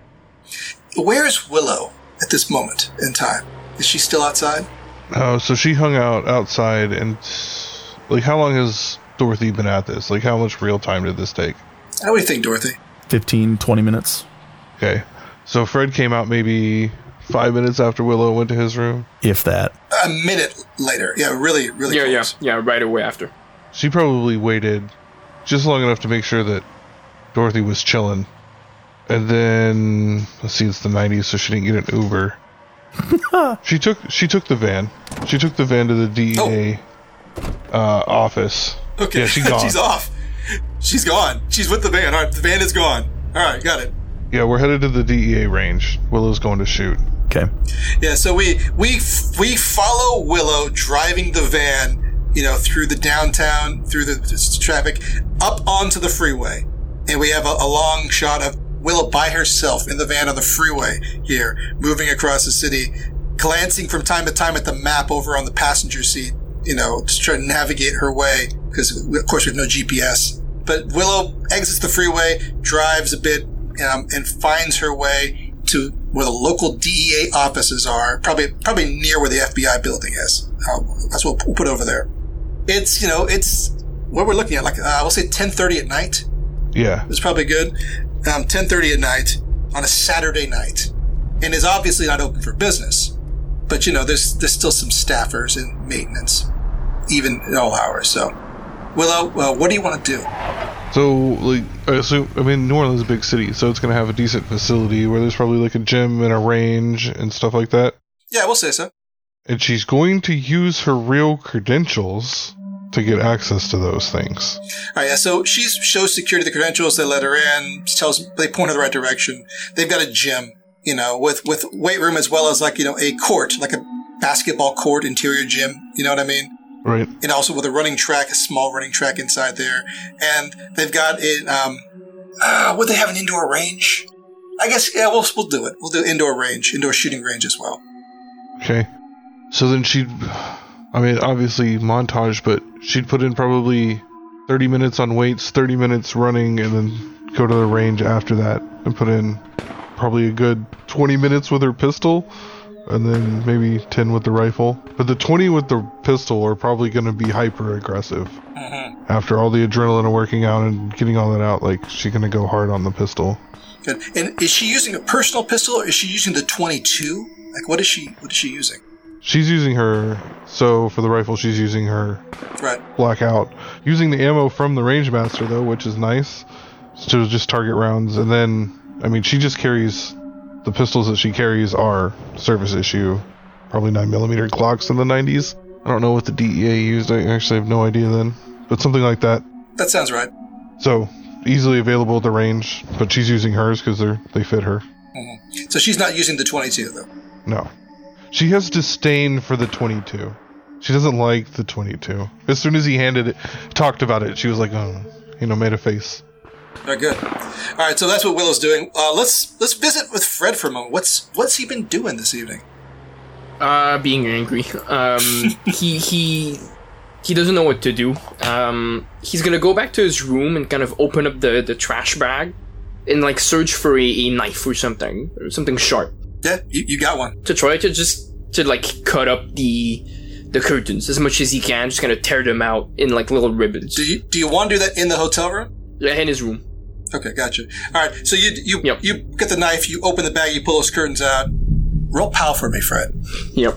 Where's Willow at this moment in time? Is she still outside? Oh, so she hung out outside, and like, how long has Dorothy been at this? Like, how much real time did this take? What do you think, Dorothy? 15, 20 minutes. Okay. So Fred came out maybe 5 minutes after Willow went to his room? If that. A minute later. Yeah, really close. Yeah, right away after. She probably waited just long enough to make sure that Dorothy was chilling. And then, let's see, it's the 90s, so she didn't get an Uber. She took the van. She took the van to the DEA office. Okay, yeah, she's gone. She's off. She's gone. She's with the van. All right, the van is gone. All right, got it. Yeah, we're headed to the DEA range. Willow's going to shoot. Okay. Yeah, so we follow Willow driving the van, through the downtown, through the traffic, up onto the freeway. And we have a long shot of Willow by herself in the van on the freeway here, moving across the city, glancing from time to time at the map over on the passenger seat, to try to navigate her way, because, of course, we have no GPS. But Willow exits the freeway, drives a bit, and finds her way to where the local DEA offices are, probably near where the FBI building is. That's what we'll put over there. It's what we're looking at, like, we'll say 10:30 at night. Yeah. It's probably good. 10:30 at night on a Saturday night, and is obviously not open for business. But there's still some staffers and maintenance, even at all hours. So, Willow, what do you want to do? So, New Orleans is a big city, so it's going to have a decent facility where there's probably like a gym and a range and stuff like that. Yeah, we'll say so. And she's going to use her real credentials to get access to those things. All right, yeah, so she shows security the credentials, they let her in, they point her the right direction. They've got a gym, with weight room as well as like, a court, like a basketball court, interior gym, you know what I mean? Right. And also with a small running track inside there. And they've got would they have an indoor range? I guess, yeah, we'll do it. We'll do indoor shooting range as well. Okay. So then obviously montage, but she'd put in probably 30 minutes on weights, 30 minutes running, and then go to the range after that and put in probably a good 20 minutes with her pistol, and then maybe 10 with the rifle. But the 20 with the pistol are probably going to be hyper aggressive. Mm-hmm. After all the adrenaline of working out and getting all that out, like, she's going to go hard on the pistol. Good. And is she using a personal pistol, or is she using the 22? Like, what is she using? She's using her, so for the rifle, she's using her Blackout. Using the ammo from the Rangemaster, though, which is nice, to just target rounds. And then, she just carries, the pistols that she carries are service issue, probably 9mm Glocks in the 90s. I don't know what the DEA used, I actually have no idea then, but something like that. That sounds right. So, easily available at the range, but she's using hers because they fit her. Mm-hmm. So she's not using the 22, though? No. She has disdain for the 22. She doesn't like the 22. As soon as he talked about it, she was like, made a face. Very good. All right, so that's what Willow's doing. Let's visit with Fred for a moment. What's he been doing this evening? Being angry. He doesn't know what to do. He's gonna go back to his room and kind of open up the trash bag and like search for a knife or something sharp. Yeah, you got one. To try to like cut up the curtains as much as he can, just kind of tear them out in like little ribbons. Do you want to do that in the hotel room? Yeah, in his room. Okay, gotcha. All right, so you get the knife, you open the bag, you pull those curtains out. Roll POW for me, Fred. Yep.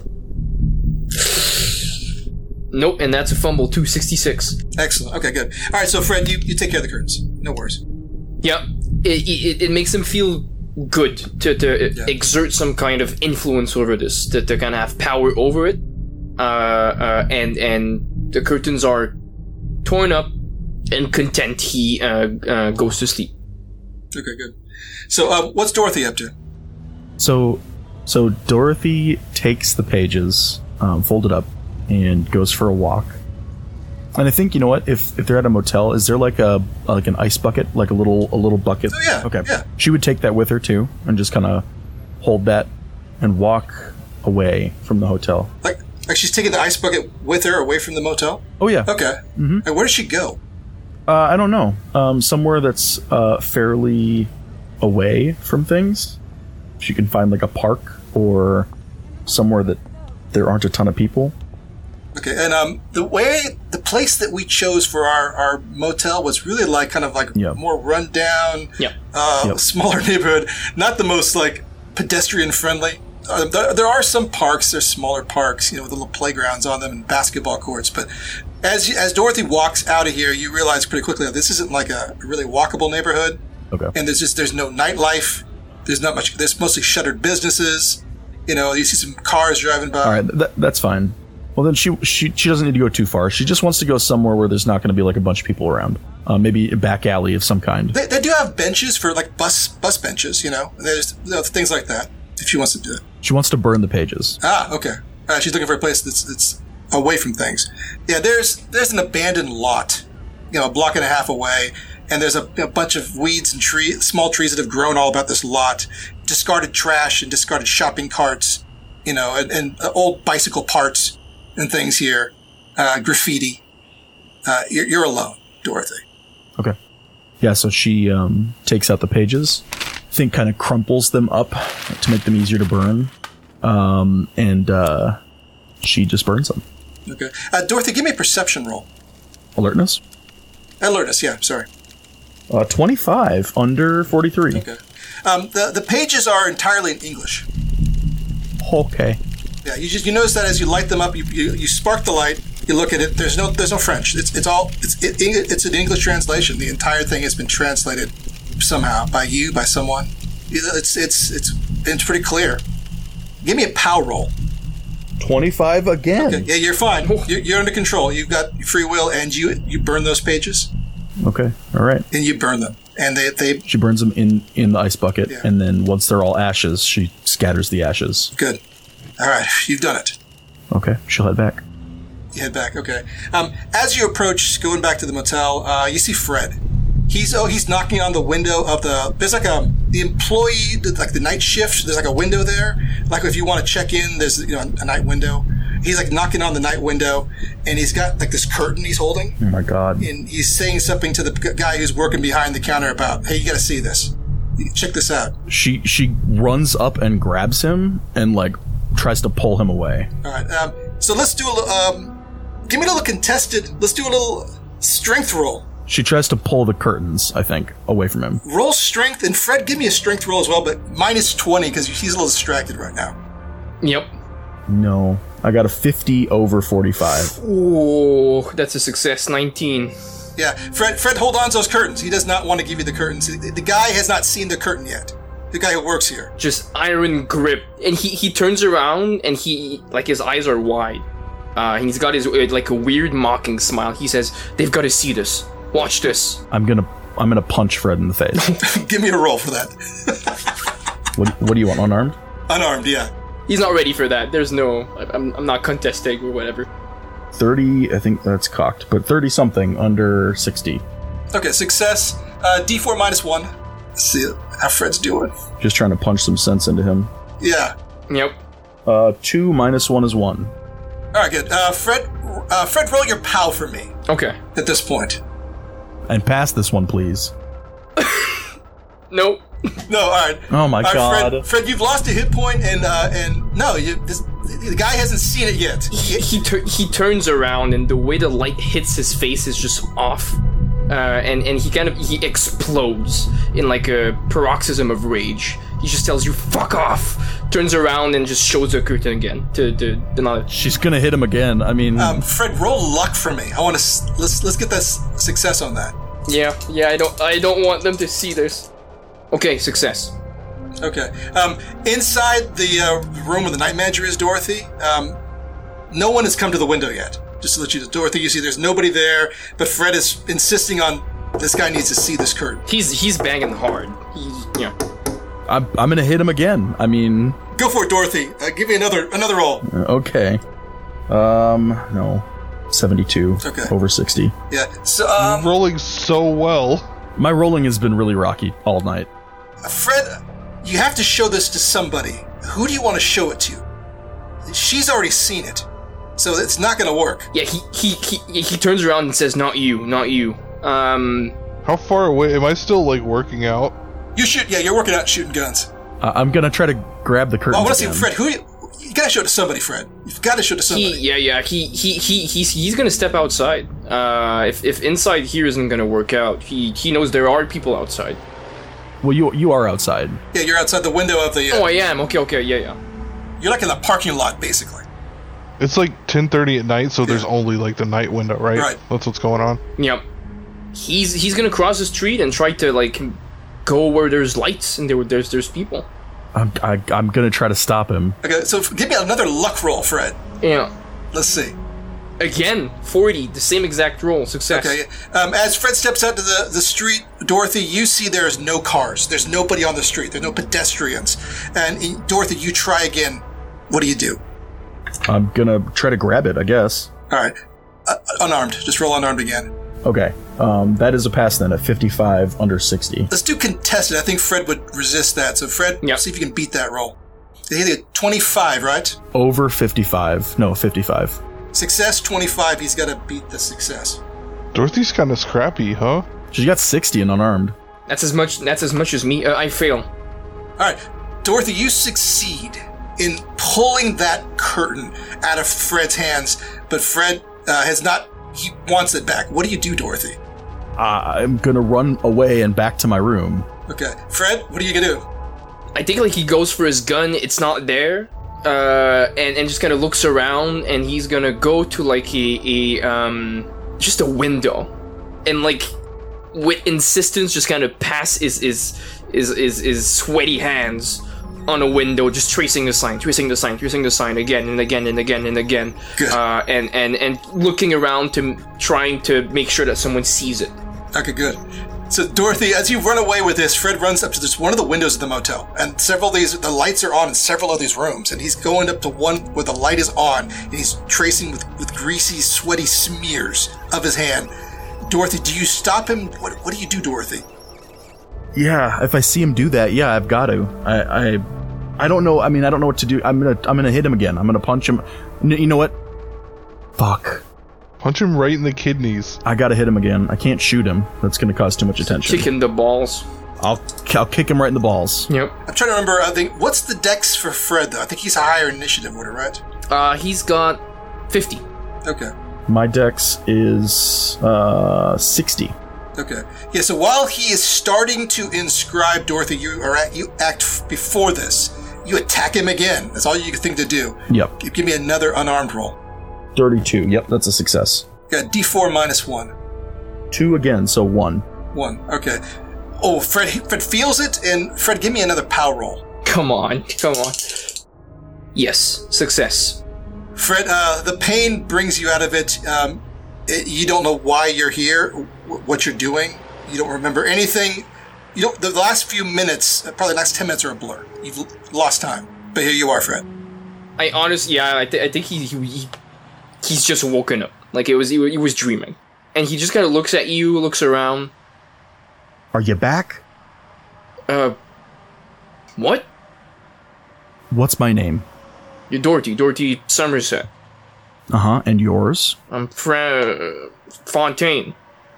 Nope, and that's a fumble, 266. Excellent. Okay, good. All right, so Fred, you take care of the curtains. No worries. Yep. It makes him feel good to exert some kind of influence over this, to kind of have power over it. And the curtains are torn up and content. He goes to sleep. Okay, good. So what's Dorothy up to? So Dorothy takes the pages, folded up, and goes for a walk And I think, you know what, if they're at a motel, is there like an ice bucket, like a little bucket? Oh, yeah. Okay. Yeah. She would take that with her too, and just kind of hold that and walk away from the hotel. Like she's taking the ice bucket with her away from the motel? Oh yeah. Okay. Mm-hmm. And where does she go? I don't know. Somewhere that's fairly away from things. She can find like a park or somewhere that there aren't a ton of people. Okay, and the place that we chose for our motel was really like kind of like more rundown, smaller neighborhood, not the most like pedestrian friendly. There are some parks, there's smaller parks, with little playgrounds on them and basketball courts. But as Dorothy walks out of here, you realize pretty quickly that this isn't like a really walkable neighborhood. Okay, and there's no nightlife. There's not much. There's mostly shuttered businesses. You see some cars driving by. All right, that's fine. Well, then she doesn't need to go too far. She just wants to go somewhere where there's not going to be like a bunch of people around. Maybe a back alley of some kind. They do have benches for like bus benches, There's things like that if she wants to do it. She wants to burn the pages. Ah, okay. She's looking for a place that's away from things. Yeah, there's an abandoned lot, a block and a half away, and there's a bunch of weeds and small trees that have grown all about this lot, discarded trash and discarded shopping carts, and old bicycle parts and things here, graffiti. You're alone, Dorothy. Okay. Yeah, so she takes out the pages, I think kind of crumples them up to make them easier to burn, and she just burns them. Okay. Dorothy, give me a perception roll. Alertness? Alertness, yeah, sorry. 25, under 43. Okay. The pages are entirely in English. Okay. Yeah, you notice that as you light them up, you spark the light, you look at it. There's no French. It's an English translation. The entire thing has been translated somehow by someone. It's pretty clear. Give me a POW roll. 25 again. Okay, yeah, you're fine. You're under control. You've got free will, and you burn those pages. Okay, all right. And you burn them, and they. She burns them in the ice bucket, and then once they're all ashes, she scatters the ashes. Good. All right, you've done it. Okay, she'll head back. You head back, okay. As you approach, going back to the motel, you see Fred. He's knocking on the window of there's like the employee, like the night shift, there's like a window there. Like if you want to check in, there's a night window. He's like knocking on the night window, and he's got like this curtain he's holding. Oh my God. And he's saying something to the guy who's working behind the counter about, hey, you gotta see this. Check this out. She runs up and grabs him and like tries to pull him away. All right. So let's do a little. Give me a little contested. Let's do a little strength roll. She tries to pull the curtains, I think, away from him. Roll strength, and Fred, give me a strength roll as well, but minus 20 because he's a little distracted right now. Yep. No, I got a 50 over 45. Oh, that's a success. 19. Yeah, Fred, hold on to those curtains. He does not want to give you the curtains. The guy has not seen the curtain yet. The guy who works here. Just iron grip. And he turns around and his eyes are wide. He's got his, like, a weird mocking smile. He says, they've got to see this. Watch this. I'm gonna punch Fred in the face. Give me a roll for that. What do you want, unarmed? Unarmed, yeah. He's not ready for that. There's no, I'm not contesting or whatever. 30, I think that's cocked, but 30 something under 60. Okay, success. D4 minus 1. Let's see how Fred's doing. Just trying to punch some sense into him. Yeah. Yep. 2 minus 1 is 1. All right, good. Fred, roll your POW for me. Okay. At this point. And pass this one, please. Nope. No, all right. Oh my God. Fred, you've lost a hit point, and no, the guy hasn't seen it yet. He turns around, and the way the light hits his face is just off, and he explodes in like a paroxysm of rage. He just tells you "fuck off," turns around and just shows the curtain again to the knowledge. She's gonna hit him again. I mean, Fred, roll luck for me. I want to let's get that success on that. Yeah. I don't want them to see this. Okay, success. Okay. Inside the room where the night manager is, Dorothy, no one has come to the window yet. Just to let you know, Dorothy, you see there's nobody there, but Fred is insisting on this guy needs to see this curtain. He's banging hard. I'm gonna hit him again. I mean, go for it, Dorothy. Give me another roll. Okay. No. 72 Okay. over 60. Yeah. So, Rolling so well. My rolling has been really rocky all night. Fred, you have to show this to somebody. Who do you want to show it to? She's already seen it, so it's not going to work. Yeah, he turns around and says, "Not you, not you." How far away? Am I still, like, working out? You shoot. Yeah, you're working out shooting guns. I'm gonna try to grab the curtains. I want to see again. Fred. Who? You got to show it to somebody, Fred. You've got to show it to somebody. He's gonna step outside. If inside here isn't gonna work out, he knows there are people outside. Well, you are outside. Yeah, you're outside the window of the. Oh, I am. Okay, yeah. You're like in the parking lot, basically. It's like 10:30 at night, so there's Yeah. only, like, the night window, right? Right. That's what's going on. Yep. He's gonna cross the street and try to like go where there's lights and there's people. I'm gonna try to stop him. Okay, so give me another luck roll, Fred. Yeah. Let's see. Again, 40, the same exact roll, success. Okay. As Fred steps out to the street, Dorothy, you see there's no cars. There's nobody on the street. There's no pedestrians. And Dorothy, you try again. What do you do? I'm gonna try to grab it, I guess. All right. Unarmed. Just roll unarmed again. Okay. That is a pass then at 55 under 60. Let's do contested. I think Fred would resist that. So Fred, Yep. see if you can beat that roll. They hit a 25, right? Over 55. No, 55. Success 25. He's got to beat the success. Dorothy's kind of scrappy, huh? She got 60 and unarmed. That's as much as me. I fail. All right, Dorothy, you succeed in pulling that curtain out of Fred's hands, but Fred has not. He wants it back. What do you do, Dorothy? I'm gonna run away and back to my room. Okay, Fred, what are you gonna do? I think like he goes for his gun, it's not there, and just kind of looks around, and he's gonna go to like just a window, and like with insistence, just kind of pass his sweaty hands on a window, just tracing the sign again and again and again and again, Good. and looking around to trying to make sure that someone sees it. Okay, good. So, Dorothy, as you run away with this, Fred runs up to this one of the windows of the motel, and several of these, the lights are on in several of these rooms, and he's going up to one where the light is on, and he's tracing with greasy, sweaty smears of his hand. Dorothy, do you stop him? What do you do, Dorothy? Yeah, if I see him do that, yeah, I've got to. I don't know. I mean, I don't know what to do. I'm gonna hit him again. I'm gonna punch him. You know what? Fuck. Punch him right in the kidneys. I gotta hit him again. I can't shoot him. That's gonna cause too much attention. Kick in the balls. I'll kick him right in the balls. Yep. I'm trying to remember, I think, what's the dex for Fred, though? I think he's a higher initiative order, right? He's got 50. Okay. My dex is 60. Okay. Yeah, so while he is starting to inscribe Dorothy, you act before this. You attack him again. That's all you can think to do. Yep. Give me another unarmed roll. 32. Yep, that's a success. Got D4 minus 1. 2 again, so 1. 1. Okay. Oh, Fred feels it, and Fred, give me another power roll. Come on. Yes, success. Fred, the pain brings you out of it. You don't know why you're here, what you're doing. You don't remember anything. The last few minutes, probably the next 10 minutes are a blur. You've lost time. But here you are, Fred. I honestly, yeah, I think he's just woken up. Like he was dreaming, and he just kind of looks at you, looks around. Are you back? What? What's my name? You're Dorothy Somerset. Uh-huh, and yours? I'm Fred Fontaine.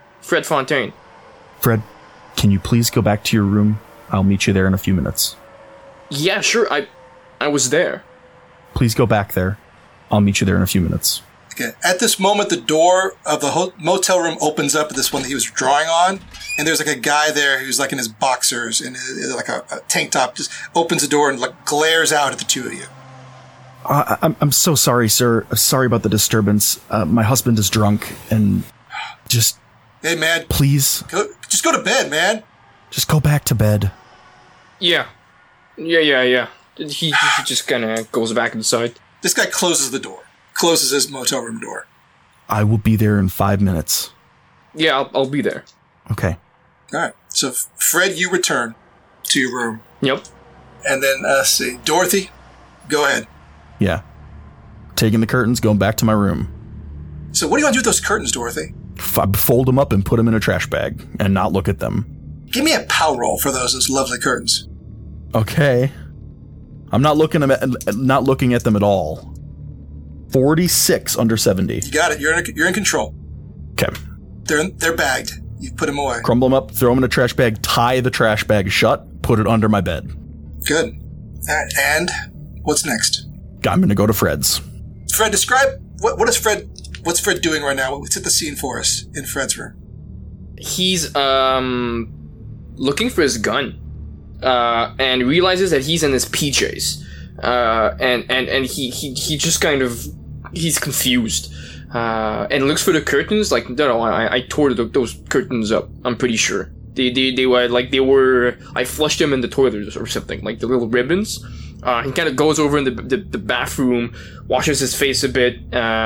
Fred, can you please go back to your room? I'll meet you there in a few minutes. Yeah, sure. I was there. Please go back there. I'll meet you there in a few minutes. Okay. At this moment, the door of the motel room opens up, this one that he was drawing on, and there's like a guy there who's like in his boxers and like a tank top, just opens the door and like glares out at the two of you. I'm so sorry, sir. Sorry about the disturbance. My husband is drunk, and just... Hey, man. Please. Just go to bed, man. Just go back to bed. Yeah. He just kind of goes back inside. This guy closes the door. Closes his motel room door. I will be there in 5 minutes. Yeah, I'll be there. Okay. All right. So, Fred, you return to your room. Yep. And then, let's see. Dorothy, go ahead. Yeah. Taking the curtains, going back to my room. So what do you want to do with those curtains, Dorothy? Fold them up and put them in a trash bag and not look at them. Give me a power roll for those lovely curtains. Okay. I'm not looking at them at all. 46 under 70. You got it. You're in control. Okay. They're bagged. You put them away. Crumble them up, throw them in a trash bag, tie the trash bag shut, put it under my bed. Good. All right, and what's next? I'm going to go to Fred's. Fred, describe what's Fred doing right now? Set the scene for us in Fred's room. He's looking for his gun, and realizes that he's in his PJs, and he just kind of, he's confused, and looks for the curtains. Like, no, I tore those curtains up. I'm pretty sure they were I flushed them in the toilet or something, like the little ribbons. He kind of goes over in the bathroom, washes his face a bit,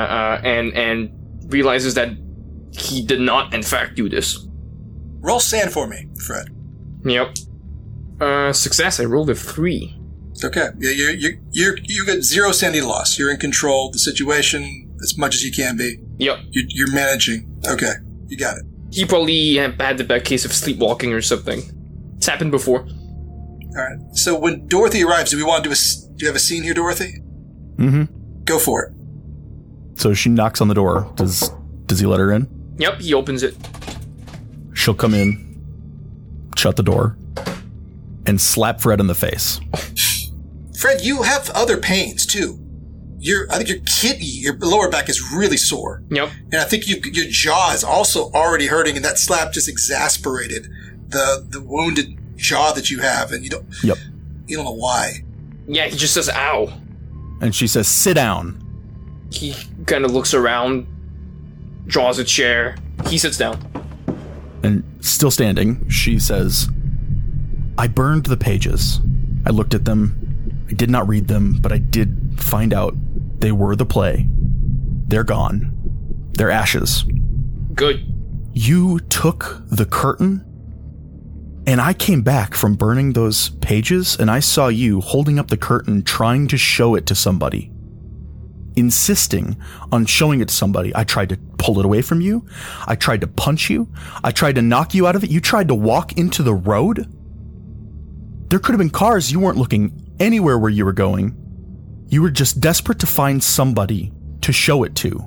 and realizes that he did not, in fact, do this. Roll sand for me, Fred. Yep. Success. I rolled a 3. Okay. Yeah, you get 0 sandy loss. You're in control of the situation as much as you can be. Yep. You're managing. Okay. You got it. He probably had a bad case of sleepwalking or something. It's happened before. All right. So when Dorothy arrives, do you have a scene here, Dorothy? Mm-hmm. Go for it. So she knocks on the door. Does he let her in? Yep, he opens it. She'll come in, shut the door, and slap Fred in the face. Fred, you have other pains too. I think your kidney, your lower back is really sore. Yep. And I think your jaw is also already hurting, and that slap just exasperated the wounded jaw that you have, and you don't know why. Yeah, he just says, ow. And she says, sit down. He kind of looks around, draws a chair. He sits down. And still standing, she says, I burned the pages. I looked at them. I did not read them, but I did find out they were the play. They're gone. They're ashes. Good. You took the curtain, and I came back from burning those pages, and I saw you holding up the curtain trying to show it to somebody. Insisting on showing it to somebody. I tried to pull it away from you. I tried to punch you. I tried to knock you out of it. You tried to walk into the road. There could have been cars. You weren't looking anywhere where you were going. You were just desperate to find somebody to show it to.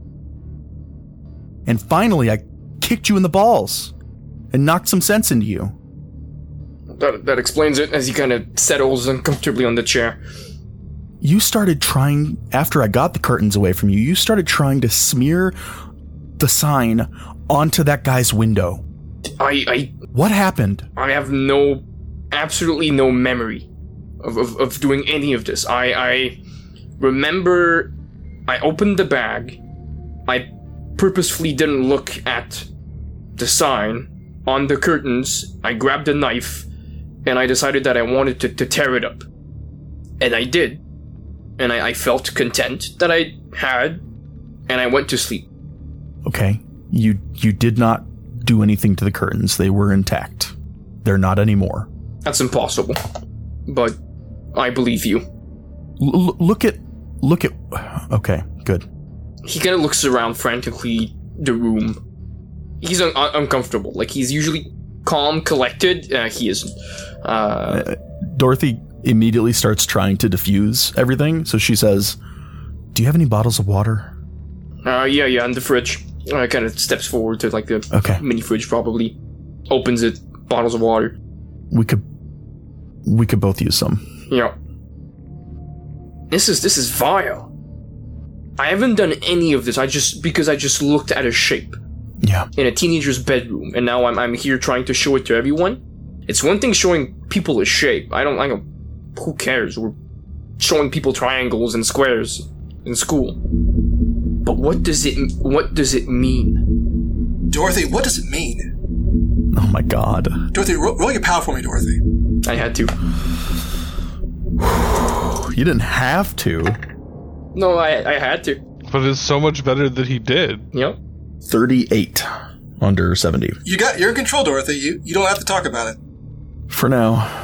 And finally, I kicked you in the balls and knocked some sense into you. That explains it, as he kind of settles uncomfortably on the chair. You started trying, after I got the curtains away from you, you started trying to smear the sign onto that guy's window. What happened? I have absolutely no memory of doing any of this. I remember I opened the bag. I purposefully didn't look at the sign on the curtains. I grabbed a knife, and I decided that I wanted to tear it up. And I did. And I felt content that I had, and I went to sleep. Okay. You did not do anything to the curtains. They were intact. They're not anymore. That's impossible. But I believe you. Look at... Okay, good. He kind of looks around frantically the room. He's uncomfortable. Like, he's usually calm, collected. He isn't. Dorothy immediately starts trying to diffuse everything, so she says, do you have any bottles of water? Yeah, in the fridge. Kind of steps forward to, like, the mini fridge, probably. Opens it, bottles of water. We could both use some. Yeah. This is vile. I haven't done any of this, because I just looked at a shape. Yeah. In a teenager's bedroom, and now I'm here trying to show it to everyone. It's one thing showing people a shape. I don't, who cares? We're showing people triangles and squares in school. But what does it mean? Dorothy, what does it mean? Oh my god. Dorothy, roll your power for me, Dorothy. I had to. You didn't have to. No, I had to. But it's so much better that he did. Yep. 38 under 70. You're in control, Dorothy. You don't have to talk about it. For now.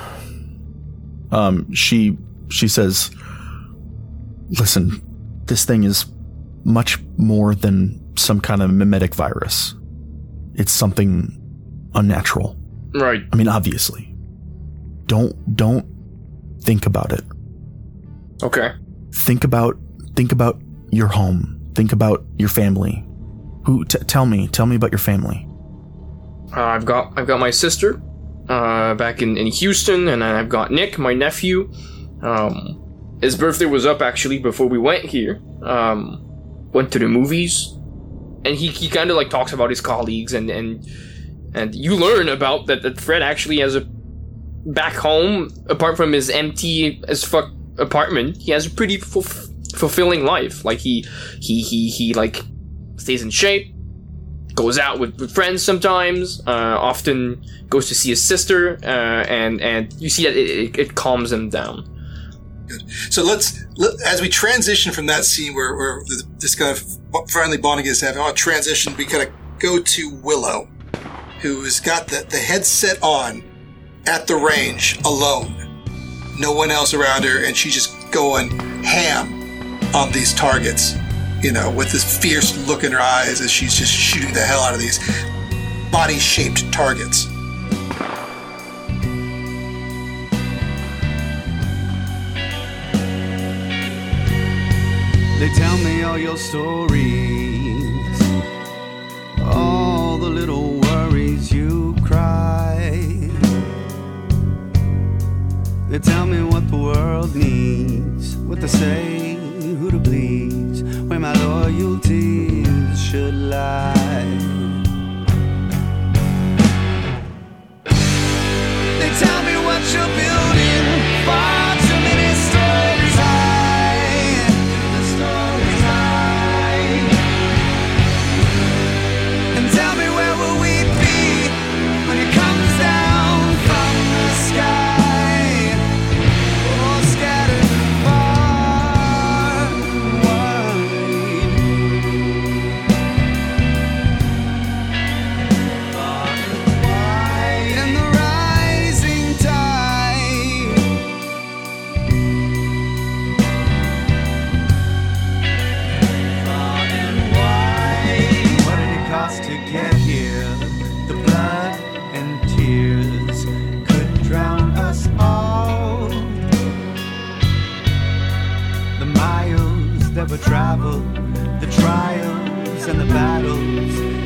She says, listen, this thing is much more than some kind of mimetic virus. It's something unnatural. Right. I mean, obviously. Don't think about it. Okay. Think about your home. Think about your family. Tell me about your family. I've got my sister back in Houston, and I've got Nick, my nephew. His birthday was up actually before we went here. Went to the movies, and he kind of like talks about his colleagues, and you learn about that Fred actually has a back home, apart from his empty as fuck apartment. He has a pretty fulfilling life. Like he like stays in shape, goes out with friends sometimes, often goes to see his sister, and you see that it calms him down. Good. So as we transition from that scene where this kind of friendly bonding is happening, I want to transition. We kind of go to Willow, who's got the headset on at the range alone. No one else around her, and she's just going ham on these targets, with this fierce look in her eyes as she's just shooting the hell out of these body-shaped targets. They tell me all your stories, all the little worries you cry. They tell me what the world needs, what to say, who to please, where my loyalties should lie. They tell me what you're building, far too many stories high. The stories high. And tell me where will we be when it comes down from the sky? All scattered far and wide. Far and wide. And the rising tide. Far and wide. What did it cost to get here? The blood and tears could drown us all. The miles that were traveled, the trials and the battles